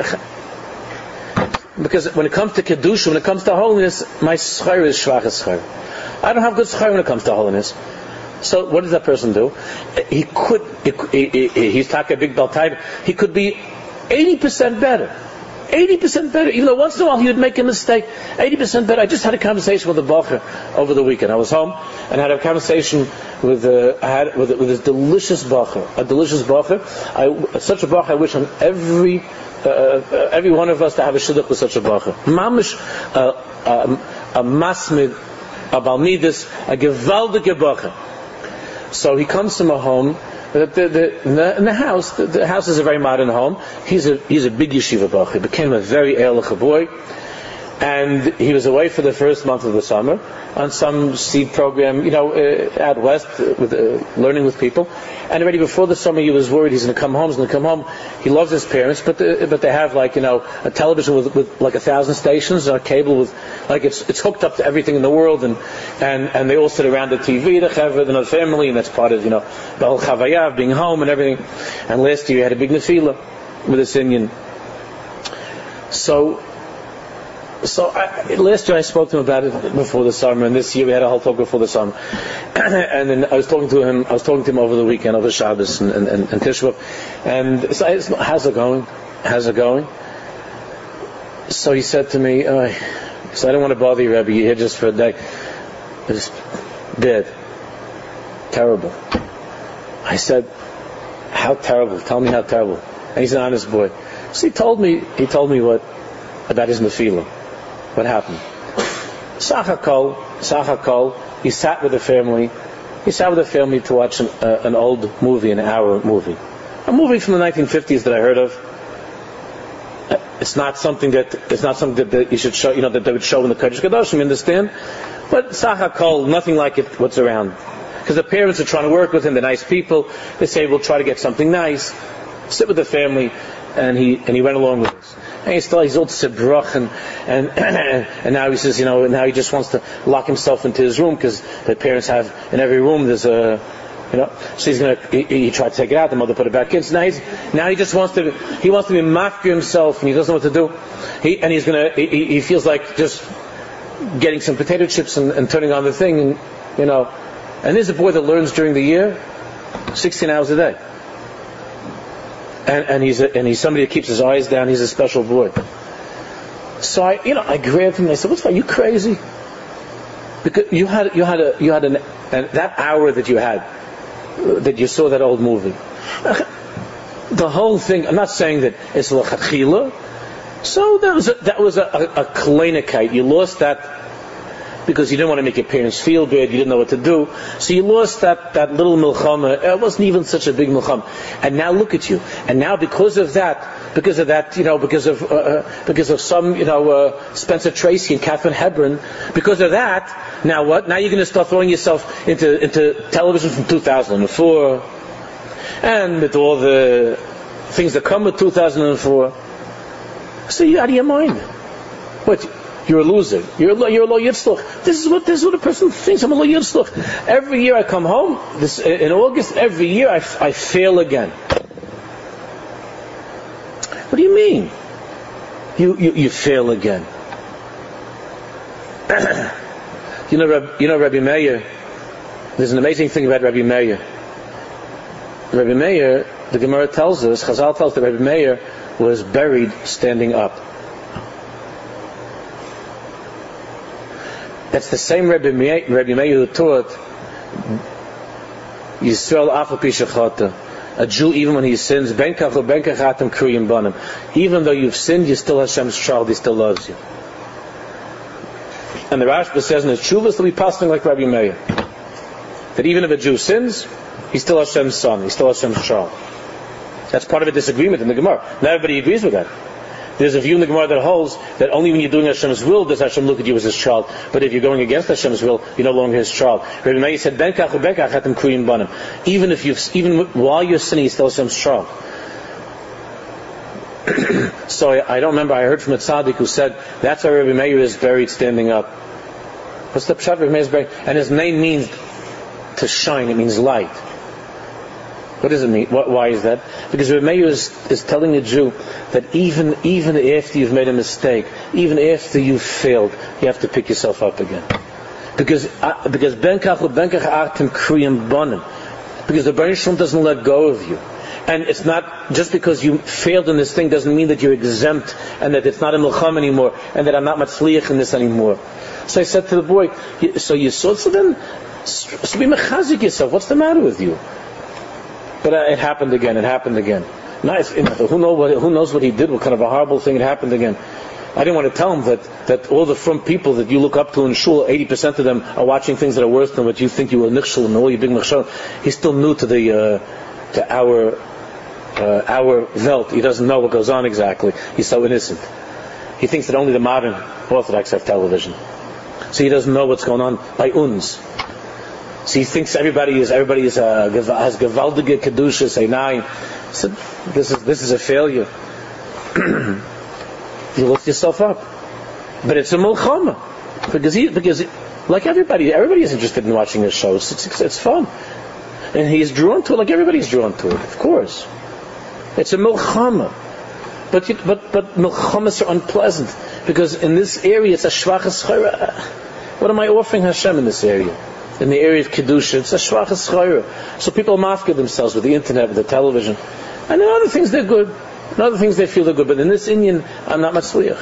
because when it comes to Kedusha, when it comes to holiness, my schayr is shvachas schayr. I don't have good schayr when it comes to holiness. So what does that person do? He could, he, he, he, he's talking a big bel type, he could be eighty percent better. eighty percent better, even though once in a while he would make a mistake. eighty percent better. I just had a conversation with a bacher over the weekend. I was home and had a conversation with uh, I had with, with this delicious bacher, a delicious bacher. I such a bacher I wish on every uh, uh, every one of us to have a shidduch with such a bacher. Mamish uh, um, a masmid, a balmidus, a gewaldige bacher. So he comes to my home. The, the, the, in, the, in the house, the, the house is a very modern home. He's a he's a big yeshiva baruch. He became a very ehrlich boy, and he was away for the first month of the summer on some seed program, you know, uh, out west, uh, with uh, learning with people. And already before the summer, he was worried he's going to come home. He's going to come home. He loves his parents, but the, but they have like you know a television with, with like a thousand stations, and a cable with like it's it's hooked up to everything in the world, and and, and they all sit around the T V, the chavod, and the family, and that's part of you know the whole chavaya of being home and everything. And last year, he had a big nefila with a Indian. So. So I, last year I spoke to him about it before the summer, and this year we had a whole talk before the summer. And then I was talking to him. I was talking to him over the weekend, over Shabbos and, and, and, and Tisha B'Av. And so I, how's it going? How's it going? So he said to me, oh, he said, "I don't want to bother you, Rebbe. You're here just for a day." It's bad, terrible. I said, "How terrible? Tell me how terrible." And he's an honest boy. So he told me. He told me what about his nefila. What happened? Sachakol, Sachakol, he sat with the family, he sat with the family to watch an, uh, an old movie, an hour movie. A movie from the nineteen fifties that I heard of. Uh, it's not something that, it's not something that, that you should show, you know, that they would show in the Kodesh Kadoshim, you understand? But Sachakol, nothing like it, what's around. Because the parents are trying to work with him, they're nice people, they say, we'll try to get something nice. Sit with the family, and he, and he went along with this. And he's still, he's all tzibrach, and, and, and now he says, you know, now he just wants to lock himself into his room, because the parents have, in every room there's a, you know, so he's gonna, he, he tried to take it out, the mother put it back in, so now he's, now he just wants to, he wants to be mafkir himself, and he doesn't know what to do. He, and he's gonna, he, he feels like just getting some potato chips and, and turning on the thing, and, you know, and there's a boy that learns during the year, sixteen hours a day. And, and he's a, and he's somebody that keeps his eyes down. He's a special boy. So I, you know, I grabbed him and I said, "What's wrong? You crazy? Because you had, you had a, you had an, and that hour that you had, that you saw that old movie, the whole thing. I'm not saying that it's l'chachila. So that was a, that was a, a, a kleinikite. You lost that because you didn't want to make your parents feel good, you didn't know what to do. So you lost that, that little milchama. It wasn't even such a big milchama. And now look at you. And now because of that, because of that, you know, because of uh, because of some, you know, uh, Spencer Tracy and Catherine Hepburn, because of that, now what? Now you're going to start throwing yourself into into television from two thousand four, and with all the things that come with two thousand four. So you're out of your mind. What? You're a loser. You're a, you're a lo yitzluch. This is what this is what a person thinks. I'm a lo yitzluch. Every year I come home. This in August. Every year I, I fail again. What do you mean? You you, you fail again. you know, Reb, you know, Rabbi Meir. There's an amazing thing about Rabbi Meir. Rabbi Meir, the Gemara tells us, Chazal tells us that Rabbi Meir was buried standing up. That's the same Rabbi Meir, Rabbi Meir who taught Yisrael afal pi shechata. A Jew, even when he sins, ben kach ben kach atem kriyim banim. Even though you've sinned, you're still Hashem's child. He still loves you. And the Rashba says in his Tshuvas, they'll be passing like Rabbi Meir. That even if a Jew sins, he's still Hashem's son. He's still Hashem's child. That's part of a disagreement in the Gemara. Not everybody agrees with that. There's a view in the Gemara that holds that only when you're doing Hashem's will does Hashem look at you as His child. But if you're going against Hashem's will, you're no longer His child. Rabbi Meir said, "Ben kach u'ben kach atem kriyim banim." Even if you, even while you're sinning, you're still Hashem's child. So I, I don't remember. I heard from a tzaddik who said that's why Rabbi Meir is buried standing up. What's the pshat? Rabbi Meir is buried, and his name means to shine. It means light. What does it mean? What, why is that? Because Rabbi Meir is, is telling a Jew that even even after you've made a mistake, even after you've failed, you have to pick yourself up again. Because uh, because ben kach ben kach atem kriyim banim. Because the Baruch Shalom doesn't let go of you. And it's not, just because you failed in this thing doesn't mean that you're exempt and that it's not a milcham anymore and that I'm not matzliach in this anymore. So I said to the boy, so you saw, so then, so be mechazik yourself. What's the matter with you? But uh, it happened again. It happened again. Nice. Who knows what? Who knows what he did? What kind of a horrible thing? It happened again. I didn't want to tell him that, that all the front people that you look up to in shul, eighty percent of them are watching things that are worse than what you think you were nichshul and all your big machshal. He's still new to the uh, to our uh, our Welt. He doesn't know what goes on exactly. He's so innocent. He thinks that only the modern Orthodox have television, so he doesn't know what's going on by uns. So he thinks everybody is everybody is uh, has gewaltige kedusha. Say nine. So this is this is a failure. You lift yourself up, but it's a milchama because he because he, like everybody everybody is interested in watching his shows. It's, it's it's fun, and he's drawn to it like everybody's drawn to it. Of course, it's a milchama, but you, but but milchamas are unpleasant because in this area it's a shvachas chayra. What am I offering Hashem in this area? In the area of kedusha, it's a shvachas chayra. So people mafka themselves with the internet, with the television, and in other things they're good. In other things they feel they're good, but in this Indian, I'm not matzliach.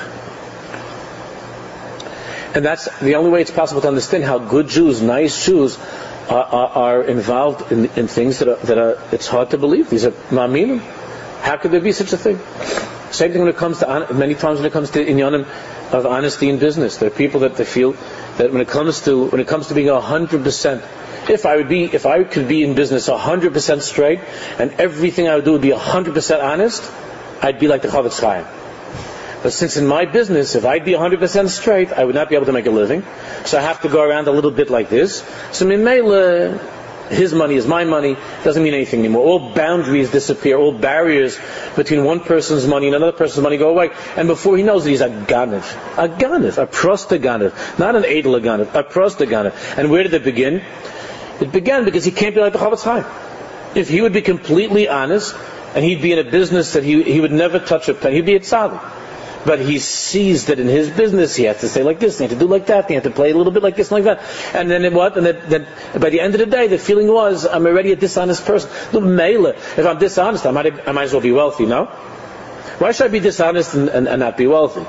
And that's the only way it's possible to understand how good Jews, nice Jews, are, are, are involved in, in things that are, that are, it's hard to believe. These are ma'aminim. How could there be such a thing? Same thing when it comes to, many times when it comes to inyanim of honesty in business. There are people that they feel that when it comes to, when it comes to being a hundred percent, if I would be, if I could be in business a hundred percent straight, and everything I would do would be a hundred percent honest, I'd be like the Chavetz Chaim. But since in my business, if I'd be one hundred percent straight, I would not be able to make a living. So I have to go around a little bit like this. So Mimela, his money is my money, doesn't mean anything anymore. All boundaries disappear, all barriers between one person's money and another person's money go away. And before he knows it, he's a ganiv. A ganiv, a prosta ganiv, not an edel ganiv, a prosta ganiv. And where did it begin? It began because he can't be like the Chofetz Chaim. If he would be completely honest, and he'd be in a business that he he would never touch a penny, he'd be a tzaddik. But he sees that in his business he has to say like this, he had to do like that, he had to play a little bit like this and like that. And then it, what? And then, then by the end of the day, the feeling was, I'm already a dishonest person. Look, Mela, if I'm dishonest, I might, I might as well be wealthy, no? Why should I be dishonest and, and, and not be wealthy?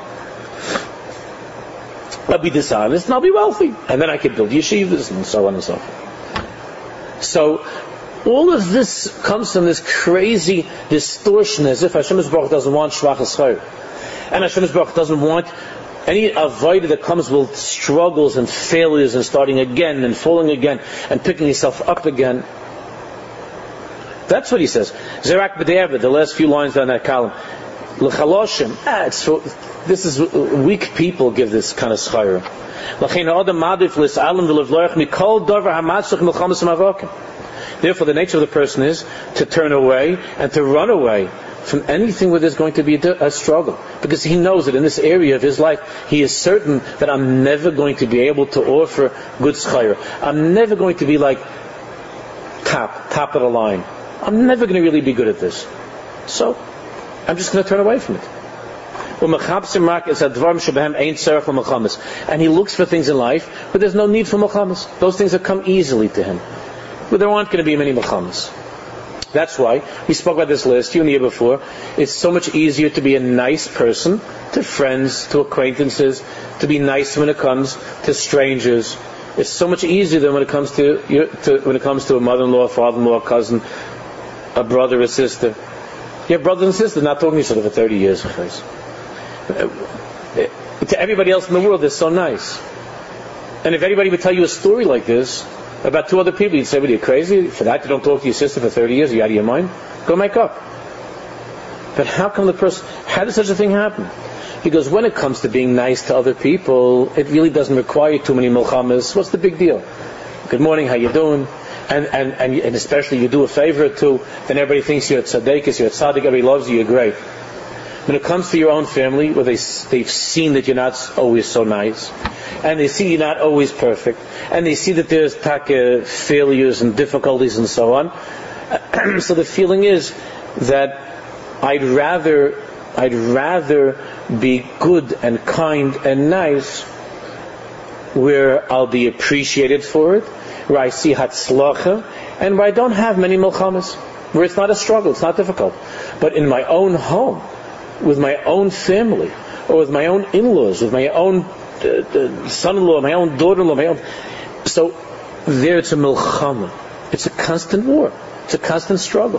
I'll be dishonest and I'll be wealthy. And then I can build yeshivas and so on and so forth. So, all of this comes from this crazy distortion, as if Hashem Yisborach doesn't want shvachas chayr. And Hashem Yisborach doesn't want any avodah that comes with struggles and failures and starting again and falling again and picking yourself up again. That's what he says. Zerak b'de'evet, the last few lines down that column. L'chaloshim, ah, it's for, this is, weak people give this kind of schayr. L'chein ha'odam madif l's'alim v'levloich mikol dover ha'matzach milchamas ha'mavokim. Therefore, the nature of the person is to turn away and to run away from anything where there's going to be a, a struggle. Because he knows that in this area of his life, he is certain that I'm never going to be able to offer good schayr. I'm never going to be like top, top of the line. I'm never going to really be good at this. So, I'm just going to turn away from it. And he looks for things in life, but there's no need for milchamas. Those things that come easily to him. But there aren't going to be many milchamas. That's why, we spoke about this last year and the year before, it's so much easier to be a nice person to friends, to acquaintances, to be nice when it comes to strangers. It's so much easier than when it comes to, to when it comes to a mother-in-law, father-in-law, cousin, a brother or sister. You have brothers and sisters not talking to each other for thirty years. To everybody else in the world, they're so nice. And if anybody would tell you a story like this about two other people, you'd say, "What are you, crazy? For that you don't talk to your sister for thirty years? Are you out of your mind? Go make up." But how come the person, how does such a thing happen? Because when it comes to being nice to other people, it really doesn't require too many milchamas. What's the big deal? Good morning, how you doing? And, and, and, and especially you do a favor or two, then everybody thinks you're a tzaddikus, you're a tzaddik, everybody loves you, you're great. When it comes to your own family, where they, they've seen that you're not always so nice, and they see you're not always perfect, and they see that there's taka failures and difficulties and so on, so the feeling is that I'd rather, I'd rather be good and kind and nice, where I'll be appreciated for it, where I see hatzlacha, and where I don't have many milchamas, where it's not a struggle, it's not difficult. But in my own home, with my own family, or with my own in-laws, with my own uh, uh, son-in-law, my own daughter-in-law, my own... So, there it's a milchama. It's a constant war. It's a constant struggle.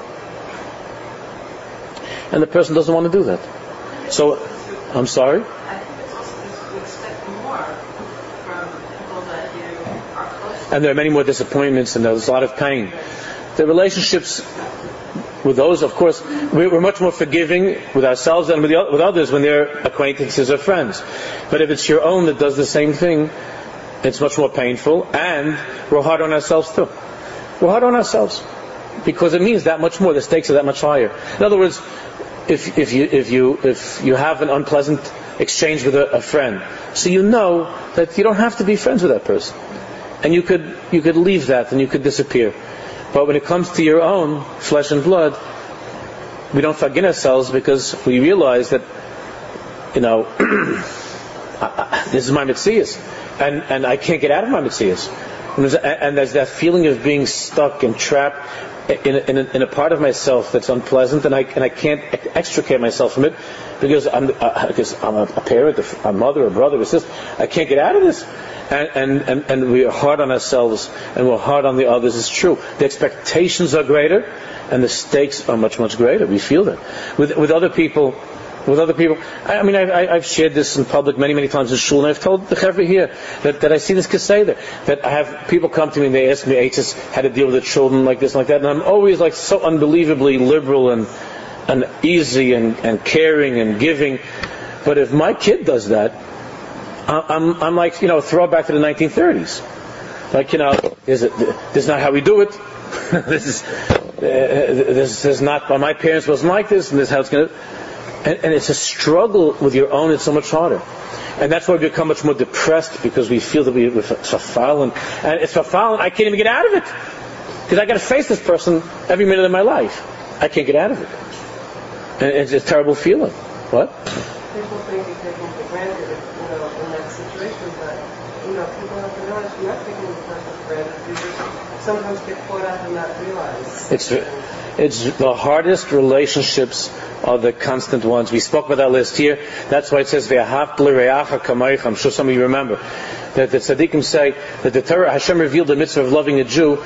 And the person doesn't want to do that. So, I'm sorry? I think it's also because you expect more from people that you are close to. And there are many more disappointments and there's a lot of pain. The relationships with those, of course, we're much more forgiving with ourselves than with, the, with others when they're acquaintances or friends. But if it's your own that does the same thing, it's much more painful, and we're hard on ourselves too. We're hard on ourselves because it means that much more. The stakes are that much higher. In other words, if if you if you if you have an unpleasant exchange with a, a friend, so you know that you don't have to be friends with that person, and you could you could leave that and you could disappear. But when it comes to your own flesh and blood, we don't forgive ourselves because we realize that, you know, this is my mitzias, and and I can't get out of my mitzias, and there's, and there's that feeling of being stuck and trapped in a, in, a, in a part of myself that's unpleasant, and I and I can't extricate myself from it because I'm uh, because I'm a, a parent, a mother, a brother, a sister. I can't get out of this. And, and, and, and we are hard on ourselves and we're hard on the others. It's true. The expectations are greater and the stakes are much, much greater. We feel that. With, with other people, with other people, I, I mean, I, I've shared this in public many, many times in shul, and I've told the chevra here that, that I see this kaseder, that I have people come to me and they ask me how to deal with the children like this and like that, and I'm always like so unbelievably liberal and, and easy and, and caring and giving. But if my kid does that, I'm, I'm like, you know, throw back to the nineteen thirties. Like, you know, is it, this is not how we do it. this is uh, this is not. My parents wasn't like this, and this is how it's going to. And, and it's a struggle with your own. It's so much harder, and that's why we become much more depressed because we feel that we, we're verfallen, and it's verfallen. I can't even get out of it because I got to face this person every minute of my life. I can't get out of it, and it's a terrible feeling. What? People think you're taking for granted, you know, in that situation, but you know, people have to realize you're not taking the person for granted. You just sometimes get caught up and not realize. It's it's the hardest relationships are the constant ones. We spoke about that list here. That's why it says ve'ahavta l'reacha kamaycha. I'm sure some of you remember that the tzaddikim say that the Torah Hashem revealed the mitzvah of loving a Jew.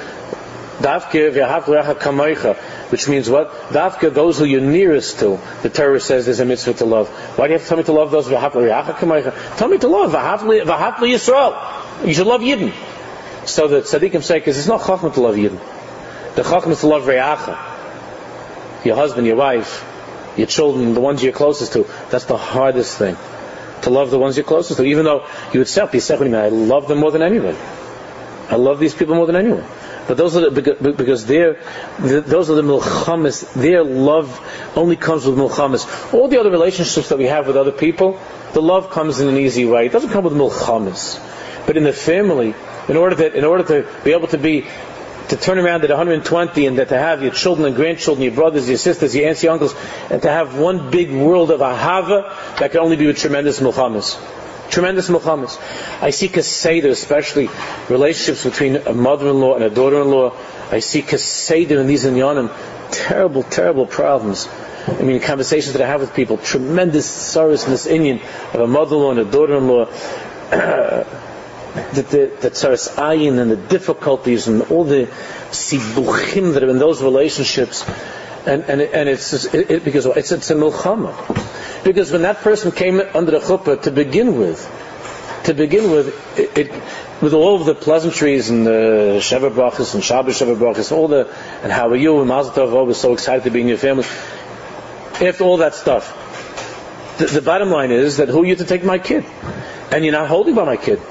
Davke ve'ahavta l'reacha kamaycha, which means what? Davke, those who you're nearest to. The Torah says there's a mitzvah to love. Why do you have to tell me to love those ve'ahavta l'reacha kamaycha? Tell me to love ve'ahavta l'Yisrael. You should love Yidden. So the tzaddikim say, because it's not chachma to love Yidden. The chachma is to love reacha. Your husband, your wife, your children, the ones you're closest to. That's the hardest thing. To love the ones you're closest to. Even though you would say, I love them more than anybody. I love these people more than anyone. But those are the, because they're, those are the milchamas. Their love only comes with milchamas. All the other relationships that we have with other people, the love comes in an easy way. It doesn't come with milchamas. But in the family, in order to, in order to be able to be, to turn around at one hundred twenty and that to have your children and grandchildren, your brothers, your sisters, your aunts, your uncles, and to have one big world of ahava, that can only be with tremendous milchamas. Tremendous milchamas. I see kaseder, especially relationships between a mother-in-law and a daughter-in-law. I see kaseder in these inyanim. Terrible, terrible problems. I mean, conversations that I have with people, tremendous sorrows in this inyan of a mother-in-law and a daughter-in-law. The, the, the tzaras ayin and the difficulties and all the sibuchim that are in those relationships, and and and it's just, it, it, because it's it's a milchama. Because when that person came under the chuppah to begin with, to begin with, it, it with all of the pleasantries and the sheva brachas and Shabbos sheva brachas, all the and how are you and Mazel Tov, I was so excited to be in your family. After all that stuff, the, the bottom line is that who are you to take my kid, and you're not holding by my kid.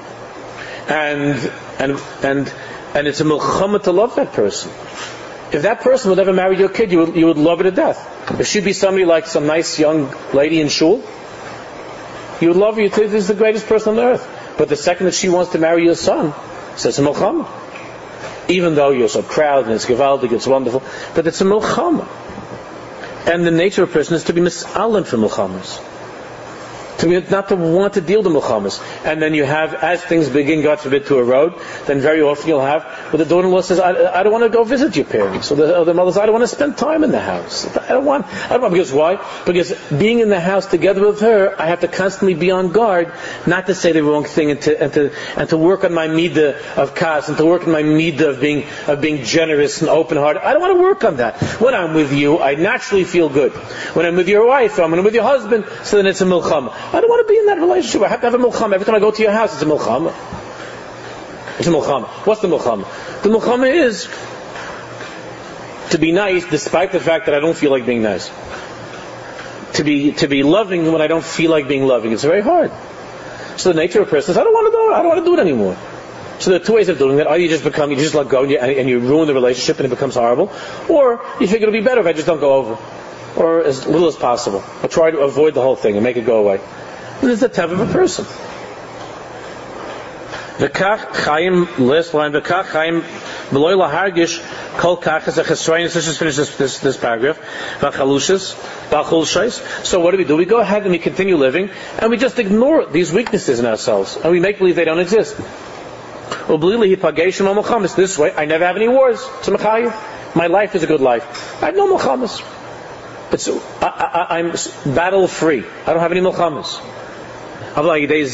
And and and and it's a milchama to love that person. If that person would ever marry your kid, you would you would love her to death. If she'd be somebody like some nice young lady in shul, you would love her. You think this is the greatest person on the earth. But the second that she wants to marry your son, so it's a milchama. Even though you're so proud and it's gewaldig, it's wonderful, but it's a milchama. And the nature of a person is to be mis'alim for milchamas. To be, not to want to deal with the milchamas. And then you have, as things begin, God forbid, to erode, then very often you'll have, where the daughter-in-law says, I, I don't want to go visit your parents. Or the, or the mother says, I don't want to spend time in the house. I don't want, I don't want, because why? Because being in the house together with her, I have to constantly be on guard, not to say the wrong thing, and to, and to, and to work on my midah of kas, and to work on my midah of being, of being generous and open-hearted. I don't want to work on that. When I'm with you, I naturally feel good. When I'm with your wife, when I'm with your husband, so then it's a milchama. I don't want to be in that relationship. I have to have a milchama. Every time I go to your house, it's a milchama. It's a milchama. What's the milchama? The milchama is to be nice despite the fact that I don't feel like being nice. To be to be loving when I don't feel like being loving. It's very hard. So the nature of a person is, I don't want to do it. I don't want to do it anymore. So there are two ways of doing that. Either you just become, you just let go and you, and you ruin the relationship and it becomes horrible, or you think it'll be better if I just don't go over, or as little as possible, or try to avoid the whole thing and make it go away. This is the type of a person. V'kach chaim, last line, v'kach chaim, v'loi lahargish, kol kachas achesroinis. Let's just finish this, this, this paragraph. V'chalushas, v'chulshais. So what do we do? We go ahead and we continue living, and we just ignore these weaknesses in ourselves, and we make believe they don't exist. This way, I never have any wars. My life is a good life. I have no milchamas. But so, I, I, I'm battle free. I don't have any milchamas. This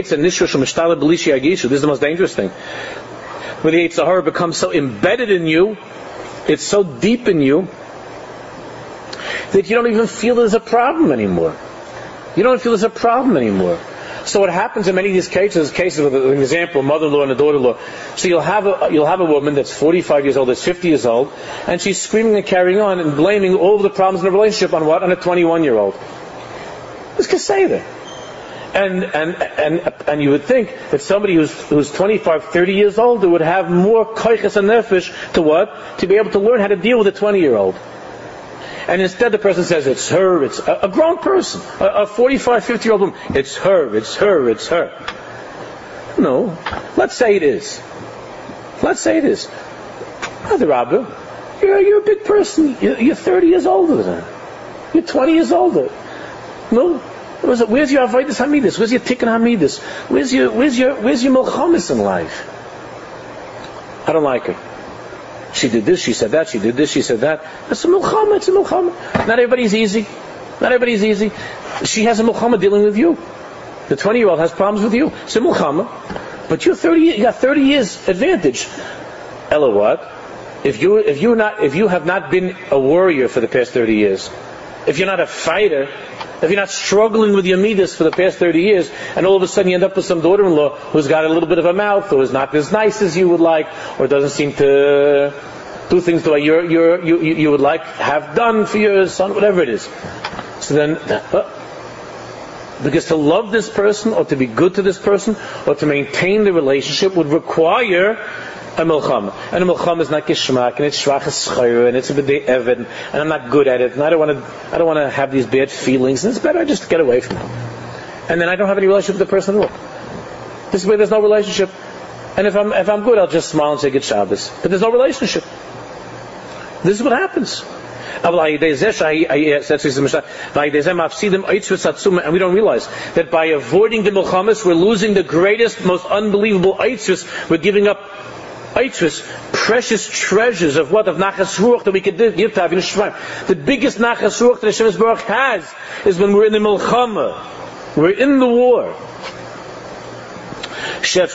is the most dangerous thing. When the Yetzer Hara becomes so embedded in you, it's so deep in you, that you don't even feel there's a problem anymore. You don't feel there's a problem anymore. So what happens in many of these cases, cases with an example, a mother-in-law and a daughter-in-law, so you'll have a, you'll have a woman that's forty-five years old, that's fifty years old, and she's screaming and carrying on and blaming all of the problems in the relationship on what? On a twenty-one-year-old. It's kaseder. And, and, and, and you would think that somebody who's, who's twenty-five, thirty years older would have more koiches and nefesh to what? To be able to learn how to deal with a twenty year old. And instead the person says it's her, it's a, a grown person, a, a forty-five, fifty year old woman. It's her, it's her, it's her. No. Let's say it is. Let's say it is. Mother Rabbi, you're, you're a big person. You're, you're thirty years older than her. You're twenty years older. No. Where's your avodas hamidus? Where's your tikkun hamidus? Where's your where's your where's your milchamis in life? I don't like her. She did this, she said that, she did this, she said that. That's a milchama, it's a milchama. Not everybody's easy. Not everybody's easy. She has a milchama dealing with you. The twenty year old has problems with you. It's a milchama. But you're thirty you got thirty years advantage. Ella what? If you if you're not if you have not been a warrior for the past thirty years, if you're not a fighter, if you're not struggling with your midas for the past thirty years, and all of a sudden you end up with some daughter-in-law who's got a little bit of a mouth, or is not as nice as you would like, or doesn't seem to do things the way you're, you're, you you would like have done for your son, whatever it is. So then, uh, because to love this person, or to be good to this person, or to maintain the relationship would require a milchama. And a milchama is not gishmak, and it's shvachas schayr, and it's a b'dei even, and I'm not good at it, and I don't want to, I don't want to have these bad feelings, and it's better I just get away from it. And then I don't have any relationship with the person at all. This is where there's no relationship. And if I'm, if I'm good, I'll just smile and say good Shabbos. But there's no relationship. This is what happens. And we don't realize that by avoiding the milchamas, we're losing the greatest, most unbelievable aitzvus. We're giving up aitzvus, precious treasures of what? Of nachas ruach that we could give to Avinu Shemaim. The biggest nachas ruach that Hashem Yisborach has is when we're in the milchama. We're in the war. And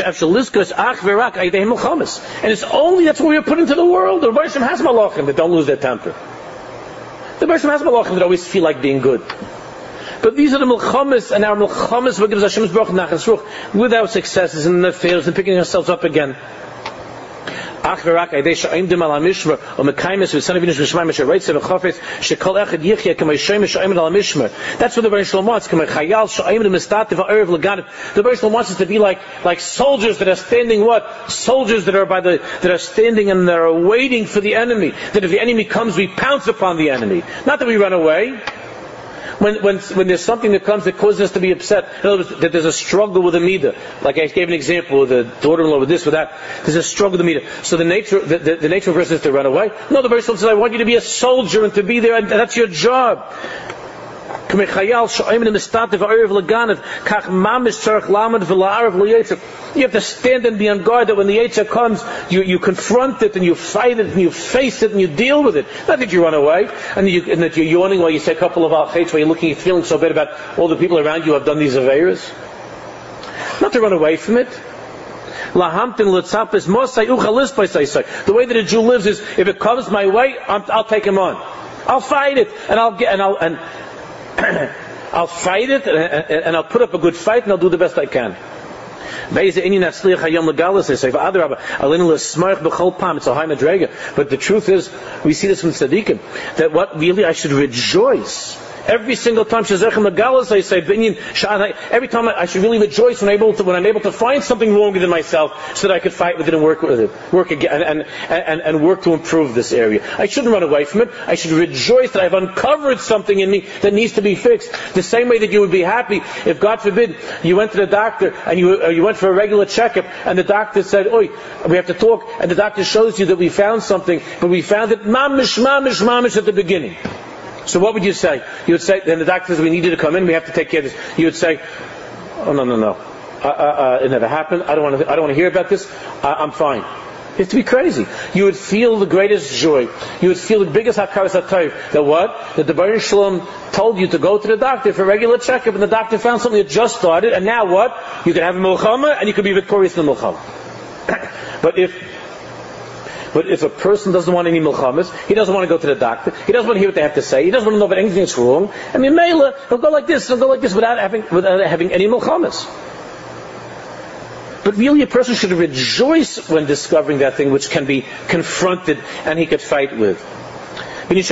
it's only, that's what we are put into the world. The Rebbe Hashem has malachim that don't lose their temper. The Rebbe Hashem has malachim that always feel like being good. But these are the milchamas, and our milchamas will give us Hashem's baruch nachas ruach with our successes and the failures and picking ourselves up again. That's what the Baruch Shalom wants. The Baruch Shalom wants us to be like, like soldiers that are standing what? Soldiers that are by the, that are standing and that are waiting for the enemy. That if the enemy comes, we pounce upon the enemy. Not that we run away. When, when, when there's something that comes that causes us to be upset, in other words, that there's a struggle with a midah. Like I gave an example with the daughter-in-law, with this, with that. There's a struggle with the midah. So the nature, the, the, the nature of a person is to run away. No, the verse says, I want you to be a soldier and to be there, and that's your job. You have to stand and be on guard that when the Yetzer comes, you, you confront it and you fight it and you face it and you deal with it. Not that you run away and, you, and that you're yawning while you say a couple of al-chaitz, while you're looking, you're feeling so bad about all the people around you who have done these aveiros. Not to run away from it. The way that a Jew lives is, if it comes my way, I'm, I'll take him on. I'll fight it and I'll get, and I'll, and I'll fight it and, and, and I'll put up a good fight and I'll do the best I can. It's a high madrega. But the truth is, we see this from tzaddikim, that what really I should rejoice. Every single time, every time I should really rejoice when I'm able to, when I'm able to find something wrong within myself, so that I could fight with it and work with it, work again, and, and, and work to improve this area. I shouldn't run away from it. I should rejoice that I've uncovered something in me that needs to be fixed. The same way that you would be happy if, God forbid, you went to the doctor and you uh, you went for a regular checkup, and the doctor said, "Oi, we have to talk," and the doctor shows you that we found something, but we found it mamish, mamish, mamish at the beginning. So what would you say? You would say, then the doctor says, we need you to come in, we have to take care of this. You would say, oh no, no, no. Uh, uh, uh, it never happened. I don't want to, I don't want to hear about this. I, I'm fine. You have to be crazy. You would feel the greatest joy. You would feel the biggest hakaras hatayv. That what? That the Baruch Shalom told you to go to the doctor for a regular checkup, and the doctor found something that just started, and now what? You can have a milchama, and you can be victorious in the milchama. But if But if a person doesn't want any milchamas, he doesn't want to go to the doctor, he doesn't want to hear what they have to say, he doesn't want to know about anything that's wrong, I mean, Mela, he'll go like this, he'll go like this without having, without having any milchamas. But really a person should rejoice when discovering that thing which can be confronted and he could fight with. Because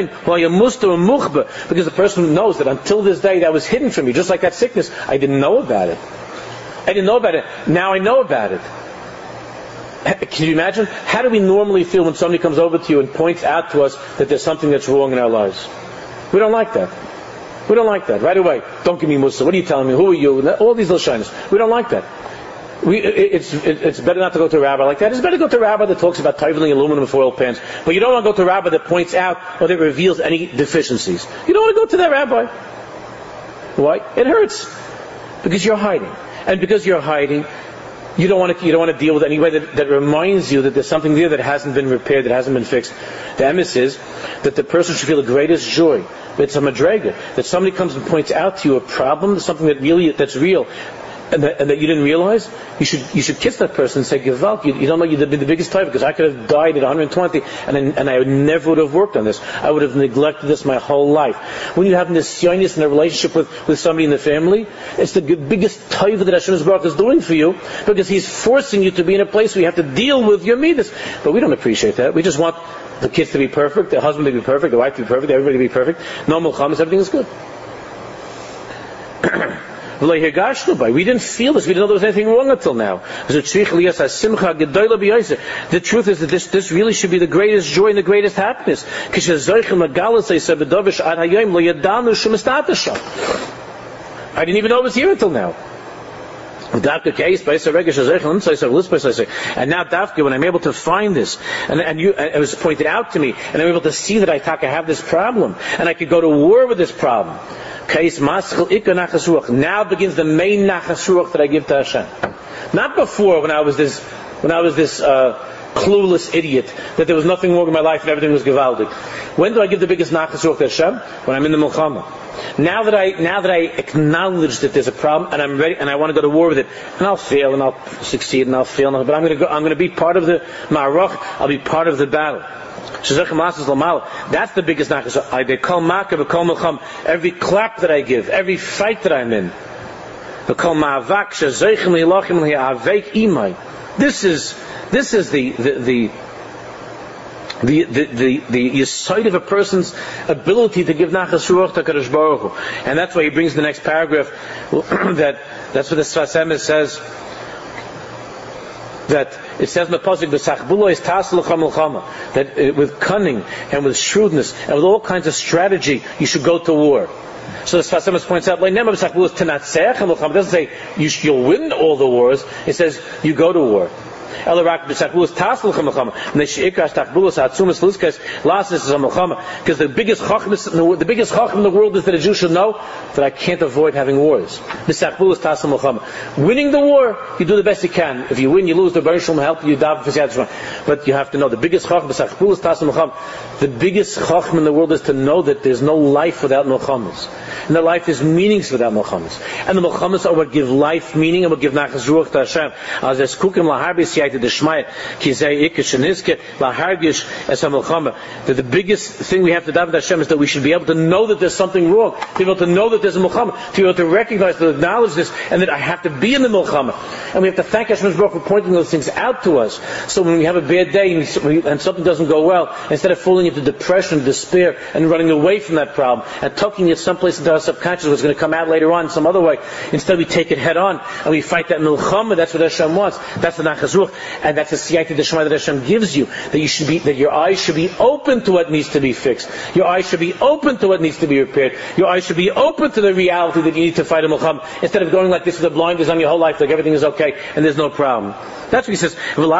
the person knows that until this day that was hidden from me, just like that sickness, I didn't know about it. I didn't know about it. Now I know about it. Can you imagine? How do we normally feel when somebody comes over to you and points out to us that there's something that's wrong in our lives? We don't like that. We don't like that. Right away, don't give me Musa. What are you telling me? Who are you? All these little shyness. We don't like that. We, it's, it's better not to go to a rabbi like that. It's better to go to a rabbi that talks about toveling aluminum foil pans. But you don't want to go to a rabbi that points out or that reveals any deficiencies. You don't want to go to that rabbi. Why? It hurts. Because you're hiding. And because you're hiding, you don't want to, you don't want to deal with any way that, that reminds you that there's something there that hasn't been repaired, that hasn't been fixed. The emes is that the person should feel the greatest joy. It's a madrega. That somebody comes and points out to you a problem, something that really, that's real, and that, and that you didn't realize. You should, you should kiss that person and say, Gewalt, you, you don't know you've been the biggest type, because I could have died at one hundred twenty, and I, and I would never would have worked on this. I would have neglected this my whole life. When you have this shyness in a relationship with, with somebody in the family, it's the biggest taiva that Hashem Baruch is doing for you, because He's forcing you to be in a place where you have to deal with your midas. But we don't appreciate that. We just want the kids to be perfect, the husband to be perfect, the wife to be perfect, everybody to be perfect. No mulchamas, everything is good. We didn't feel this. We didn't know there was anything wrong until now. The truth is that this, this really should be the greatest joy and the greatest happiness. I didn't even know it was here until now. And now, Dafka, when I'm able to find this, and, and you, it was pointed out to me, and I'm able to see that I have this problem, and I could go to war with this problem. Now begins the main nachas ruach that I give to Hashem. Not before, when I was this, when I was this uh, clueless idiot, that there was nothing wrong in my life and everything was gewaldig. When do I give the biggest nachas ruach to Hashem? When I'm in the milchama. Now that I, now that I acknowledge that there's a problem and I'm ready and I want to go to war with it, and I'll fail and I'll succeed and I'll fail, but I'm going to go, I'm going to be part of the ma'arach. I'll be part of the battle. That's the biggest nachas. Every clap that I give, every fight that I'm in. This is this is the the the the the, the, the yesod of a person's ability to give nachas ruach to Kadosh Baruch Hu. And that's why he brings the next paragraph that that's what the Sfas Emes says. That it says in the pasuk, is that uh, with cunning and with shrewdness and with all kinds of strategy, you should go to war. So the Sfas Emes points out, it doesn't say you sh- you'll win all the wars. It says you go to war. Because the biggest chachmas, the biggest chacham in the world is that a Jew should know that I can't avoid having wars. Winning the war, you do the best you can. If you win, you lose, the Baruch Shalom help you. But you have to know the biggest chacham, the biggest chacham in the world is to know that there's no life without milchamas, and that life is meaningless without milchamas. And the milchamas are what give life meaning and what give nachas ruach to Hashem. As es kukim laharbis yait the shmai ki zeh ikesh niske lahargish es hamilchama. That the biggest thing we have to daven to Hashem is that we should be able to know that there's something wrong, to be able to know that there's a milchama, to be able to recognize, to acknowledge this, and that I have to be in the milchama. And we have to thank Hashem Baruch for pointing those things out to us. So when we have a bad day and something doesn't go well, instead of falling into depression, despair, and running away from that problem, and tucking it someplace into our subconscious what's going to come out later on in some other way, instead we take it head on, and we fight that milchama. That's what Hashem wants. That's the nachas ruach, and that's the siyata d'shema that Hashem gives you, that you should be, that your eyes should be open to what needs to be fixed. Your eyes should be open to what needs to be repaired. Your eyes should be open to the reality that you need to fight a milchama, instead of going like this with the blinders on your whole life, like everything is okay, and there's no problem. That's what he says. And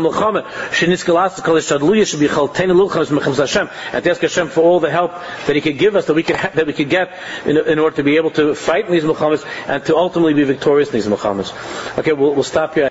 to ask Hashem for all the help that He could give us, that we could ha- that we could get in, in order to be able to fight in these milchamas and to ultimately be victorious in these milchamas. Okay, we'll, we'll stop here.